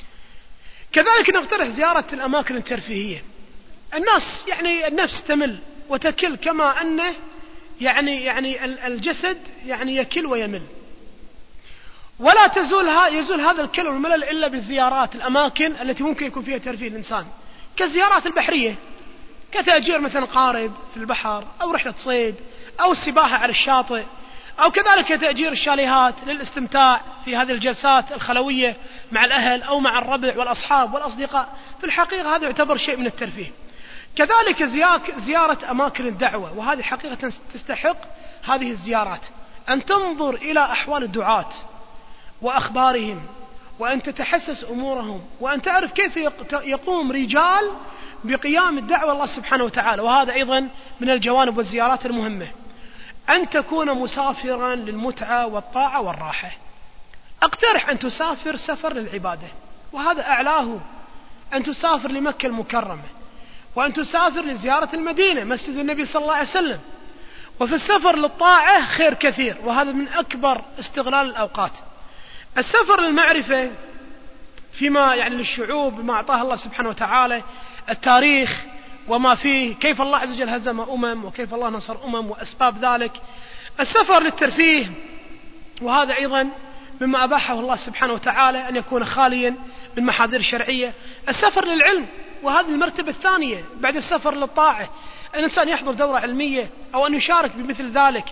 كذلك نقترح زيارة الأماكن الترفيهية. الناس يعني النفس تمل وتكل، كما أنه يعني الجسد يعني يكل ويمل، ولا يزول هذا الكل والملل إلا بالزيارات الأماكن التي ممكن يكون فيها ترفيه الإنسان، كالزيارات البحرية، كتأجير مثلا قارب في البحر، أو رحلة صيد، أو السباحة على الشاطئ، أو كذلك تأجير الشاليهات للاستمتاع في هذه الجلسات الخلوية مع الأهل أو مع الربع والأصحاب والأصدقاء. في الحقيقة هذا يعتبر شيء من الترفيه. كذلك زيارة أماكن الدعوة، وهذه حقيقة تستحق هذه الزيارات أن تنظر إلى أحوال الدعاة وأخبارهم، وأن تتحسس أمورهم، وأن تعرف كيف يقوم رجال بقيام الدعوة الله سبحانه وتعالى. وهذا أيضا من الجوانب والزيارات المهمة. أن تكون مسافرا للمتعة والطاعة والراحة. أقترح أن تسافر سفر للعبادة، وهذا أعلاه، أن تسافر لمكة المكرمة، وأن تسافر لزيارة المدينة مسجد النبي صلى الله عليه وسلم. وفي السفر للطاعة خير كثير، وهذا من أكبر استغلال الأوقات. السفر للمعرفة فيما يعني للشعوب بما أعطاه الله سبحانه وتعالى، التاريخ وما فيه، كيف الله عز وجل هزم وكيف الله نصر وأسباب ذلك. السفر للترفيه، وهذا أيضا مما أباحه الله سبحانه وتعالى أن يكون خاليا من محاذير الشرعية. السفر للعلم، وهذه المرتبة الثانية بعد السفر للطاعة، الإنسان يحضر دورة علمية أو أن يشارك بمثل ذلك.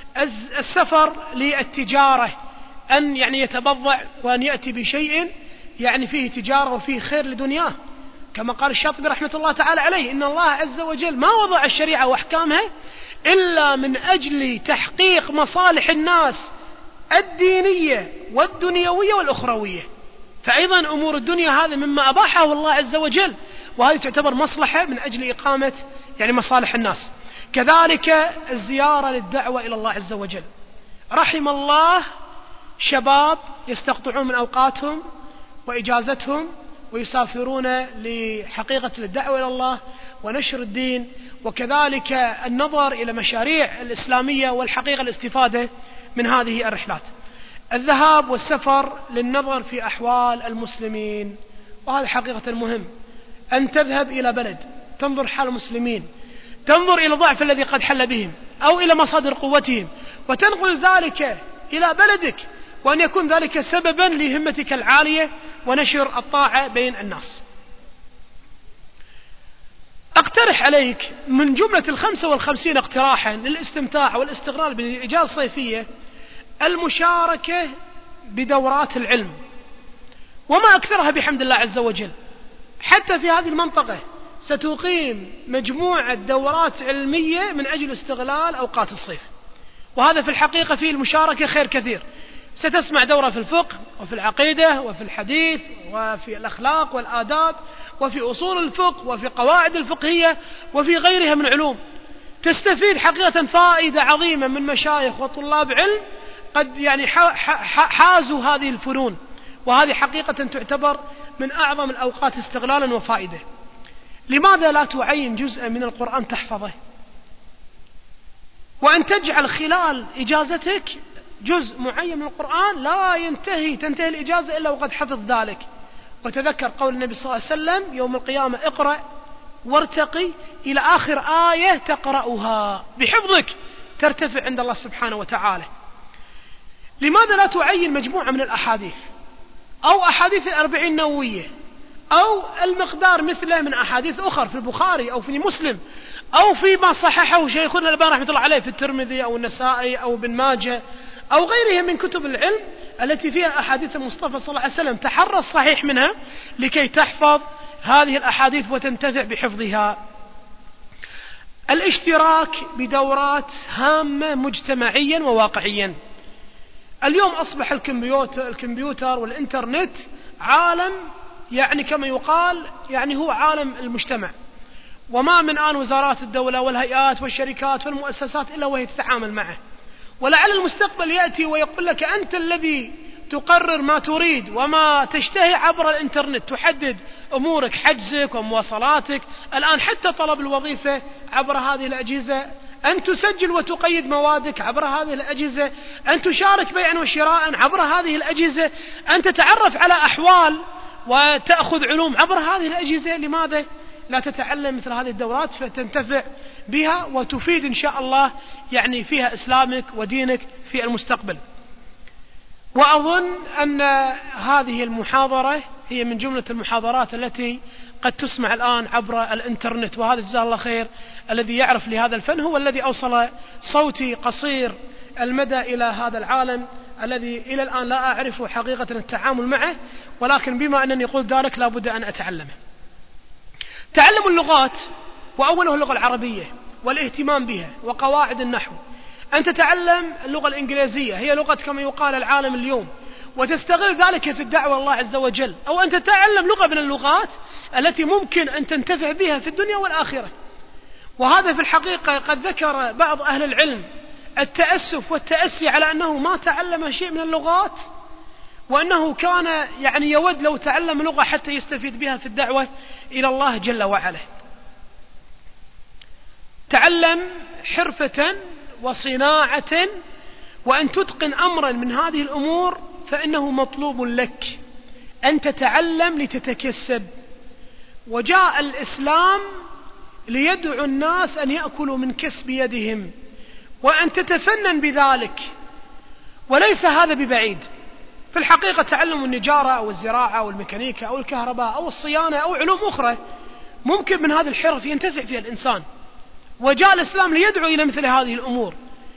السفر للتجارة، أن يعني يتبضع وأن يأتي بشيء يعني فيه تجارة وفيه خير لدنياه، كما قال الشاطبي رحمة الله تعالى عليه: إن الله عز وجل ما وضع الشريعة وأحكامها إلا من أجل تحقيق مصالح الناس الدينية والدنيوية والأخروية. فأيضا أمور الدنيا هذا مما أباحه الله عز وجل، وهذه تعتبر مصلحة من أجل إقامة يعني مصالح الناس. كذلك الزيارة للدعوة إلى الله عز وجل. رحم الله شباب يستقطعون من أوقاتهم وإجازتهم ويسافرون لحقيقة الدعوة إلى الله ونشر الدين، وكذلك النظر إلى مشاريع الإسلامية والحقيقة الاستفادة من هذه الرحلات. الذهاب والسفر للنظر في أحوال المسلمين، وهذا حقيقة مهم، أن تذهب إلى بلد تنظر حال المسلمين، تنظر إلى الضعف الذي قد حل بهم أو إلى مصادر قوتهم، وتنقل ذلك إلى بلدك، وأن يكون ذلك سببا لهمتك العالية ونشر الطاعة بين الناس. أقترح عليك من جملة 55 اقتراحا للاستمتاع والاستغلال بالإجازة الصيفية المشاركة بدورات العلم، وما أكثرها بحمد الله عز وجل. حتى في هذه المنطقة ستقيم مجموعة دورات علمية من أجل استغلال أوقات الصيف، وهذا في الحقيقة فيه المشاركة خير كثير. ستسمع دورة في الفقه وفي العقيدة وفي الحديث وفي الأخلاق والآداب وفي أصول الفقه وفي قواعد الفقهية وفي غيرها من علوم. تستفيد حقيقة فائدة عظيمة من مشايخ وطلاب علم قد يعني حازوا هذه الفنون، وهذه حقيقة تعتبر من أعظم الأوقات استغلالا وفائدة. لماذا لا تعين جزءا من القرآن تحفظه، وأن تجعل خلال إجازتك جزء معين من القرآن لا تنتهي الإجازة إلا وقد حفظ ذلك. وتذكر قول النبي صلى الله عليه وسلم يوم القيامة: اقرأ وارتقي إلى آخر آية تقرأها، بحفظك ترتفع عند الله سبحانه وتعالى. لماذا لا تعين مجموعة من الأحاديث أو أحاديث 40 نووية أو المقدار مثله من أحاديث أخرى في البخاري أو في مسلم أو فيما صححه شيخنا الألباني رحمة الله عليه في الترمذي أو النسائي أو ابن ماجه أو غيرها من كتب العلم التي فيها أحاديث المصطفى صلى الله عليه وسلم، تحرى الصحيح منها لكي تحفظ هذه الأحاديث وتنتفع بحفظها. الاشتراك بدورات هامة مجتمعيا وواقعيا. اليوم أصبح الكمبيوتر والإنترنت عالم، يعني كما يقال يعني هو عالم المجتمع، وما من آن وزارات الدولة والهيئات والشركات والمؤسسات إلا وهي تتعامل معه. ولعل المستقبل يأتي ويقول لك أنت الذي تقرر ما تريد وما تشتهي عبر الإنترنت، تحدد أمورك، حجزك ومواصلاتك، الآن حتى طلب الوظيفة عبر هذه الأجهزة، أن تسجل وتقيد موادك عبر هذه الأجهزة، أن تشارك بيعا وشراء عبر هذه الأجهزة، أن تتعرف على أحوال وتأخذ علوم عبر هذه الأجهزة. لماذا لا تتعلم مثل هذه الدورات فتنتفع بها وتفيد إن شاء الله يعني فيها إسلامك ودينك في المستقبل؟ وأظن أن هذه المحاضرة هي من جملة المحاضرات التي قد تسمع الآن عبر الإنترنت، وهذا جزاه الله خير الذي يعرف لهذا الفن، هو الذي أوصل صوتي قصير المدى إلى هذا العالم الذي إلى الآن لا أعرف حقيقة التعامل معه، ولكن بما أنني قلت ذلك لا بد أن أتعلمه. تعلم اللغات، وأوله اللغة العربية والاهتمام بها وقواعد النحو. أن تتعلم اللغة الإنجليزية، هي لغة كما يقال العالم اليوم، وتستغل ذلك في الدعوة الله عز وجل، أو أن تتعلم لغة من اللغات التي ممكن أن تنتفع بها في الدنيا والآخرة. وهذا في الحقيقة قد ذكر بعض أهل العلم التأسف والتأسي على أنه ما تعلم شيء من اللغات، وأنه كان يعني يود لو تعلم لغة حتى يستفيد بها في الدعوة إلى الله جل وعلا. تعلم حرفة وصناعة، وأن تتقن أمرا من هذه الأمور فإنه مطلوب لك أن تتعلم لتتكسب. وجاء الإسلام ليدعو الناس أن يأكلوا من كسب يدهم وأن تتفنن بذلك، وليس هذا ببعيد. في الحقيقة تعلم النجارة أو الزراعة أو الميكانيكا أو الكهرباء أو الصيانة أو علوم أخرى ممكن من هذه الحرف ينتفع فيها الإنسان، وجاء الإسلام ليدعو إلى مثل هذه الأمور.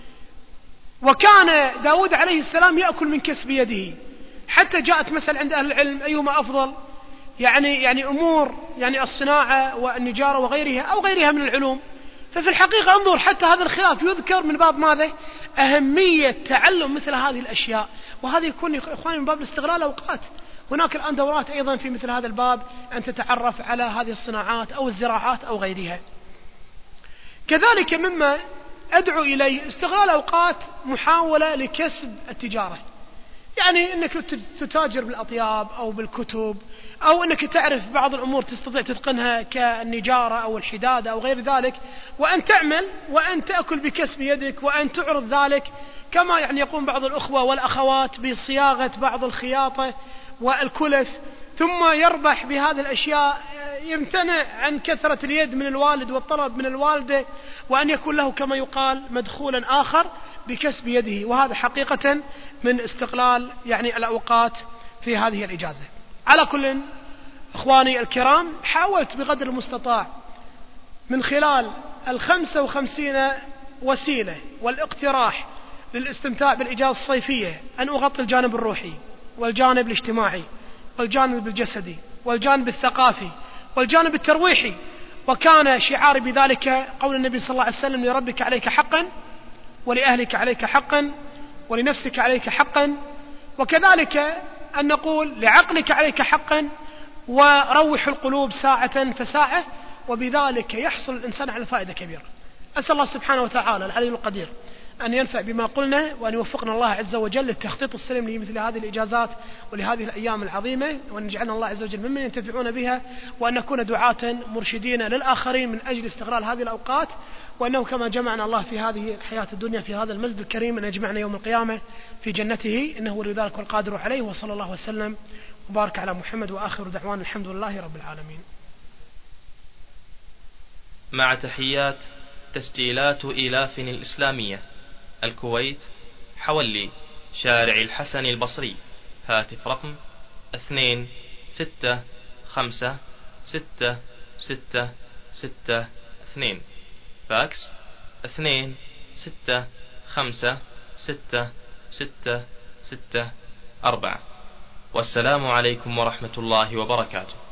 وكان داود عليه السلام يأكل من كسب يده، حتى جاءت مسألة عند أهل العلم أيهما أفضل، يعني أمور يعني الصناعة والنجارة وغيرها أو غيرها من العلوم. ففي الحقيقة انظر حتى هذا الخلاف يذكر من باب ماذا؟ أهمية تعلم مثل هذه الأشياء، وهذا يكون يا إخواني من باب الاستغلال الأوقات. هناك الآن دورات أيضا في مثل هذا الباب، أن تتعرف على هذه الصناعات أو الزراعات أو غيرها. كذلك مما أدعو إليه استغلال أوقات محاولة لكسب التجارة، يعني أنك تتاجر بالأطياب أو بالكتب، أو أنك تعرف بعض الأمور تستطيع تتقنها كالنجارة أو الحدادة أو غير ذلك، وأن تعمل وأن تأكل بكسب يدك، وأن تعرض ذلك كما يعني يقوم بعض الأخوة والأخوات بصياغة بعض الخياطة والكلف، ثم يربح بهذه الأشياء، يمتنع عن كثرة اليد من الوالد والطلب من الوالدة، وأن يكون له كما يقال مدخولا آخر بكسب يده. وهذا حقيقة من استقلال يعني الأوقات في هذه الإجازة. على كل إخواني الكرام، حاولت بقدر المستطاع من خلال 55 وسيلة والاقتراح للاستمتاع بالإجازة الصيفية أن أغطي الجانب الروحي والجانب الاجتماعي والجانب الجسدي والجانب الثقافي والجانب الترويحي. وكان شعاري بذلك قول النبي صلى الله عليه وسلم: لربك عليك حقا، ولأهلك عليك حقا، ولنفسك عليك حقا. وكذلك أن نقول: لعقلك عليك حقا، وروح القلوب ساعة فساعة. وبذلك يحصل الإنسان على فائدة كبيرة. أسأل الله سبحانه وتعالى العلي القدير أن ينفع بما قلنا، وأن يوفقنا الله عز وجل للتخطيط السليم لمثل هذه الإجازات ولهذه الأيام العظيمة، وأن يجعلنا الله عز وجل ممن ينتفعون بها، وأن نكون دعاة مرشدين للآخرين من أجل استغلال هذه الأوقات، وأنه كما جمعنا الله في هذه الحياة الدنيا في هذا المسجد الكريم أن يجمعنا يوم القيامة في جنته، إنه ولي ذلك والقادر عليه. وصلى الله وسلم وبارك على محمد، وآخر دعوان الحمد لله رب العالمين. مع تحيات تسجيلات إيلاف الإسلامية، الكويت، حولي، شارع الحسن البصري. هاتف رقم 26566662. فاكس 26566664. والسلام عليكم ورحمة الله وبركاته.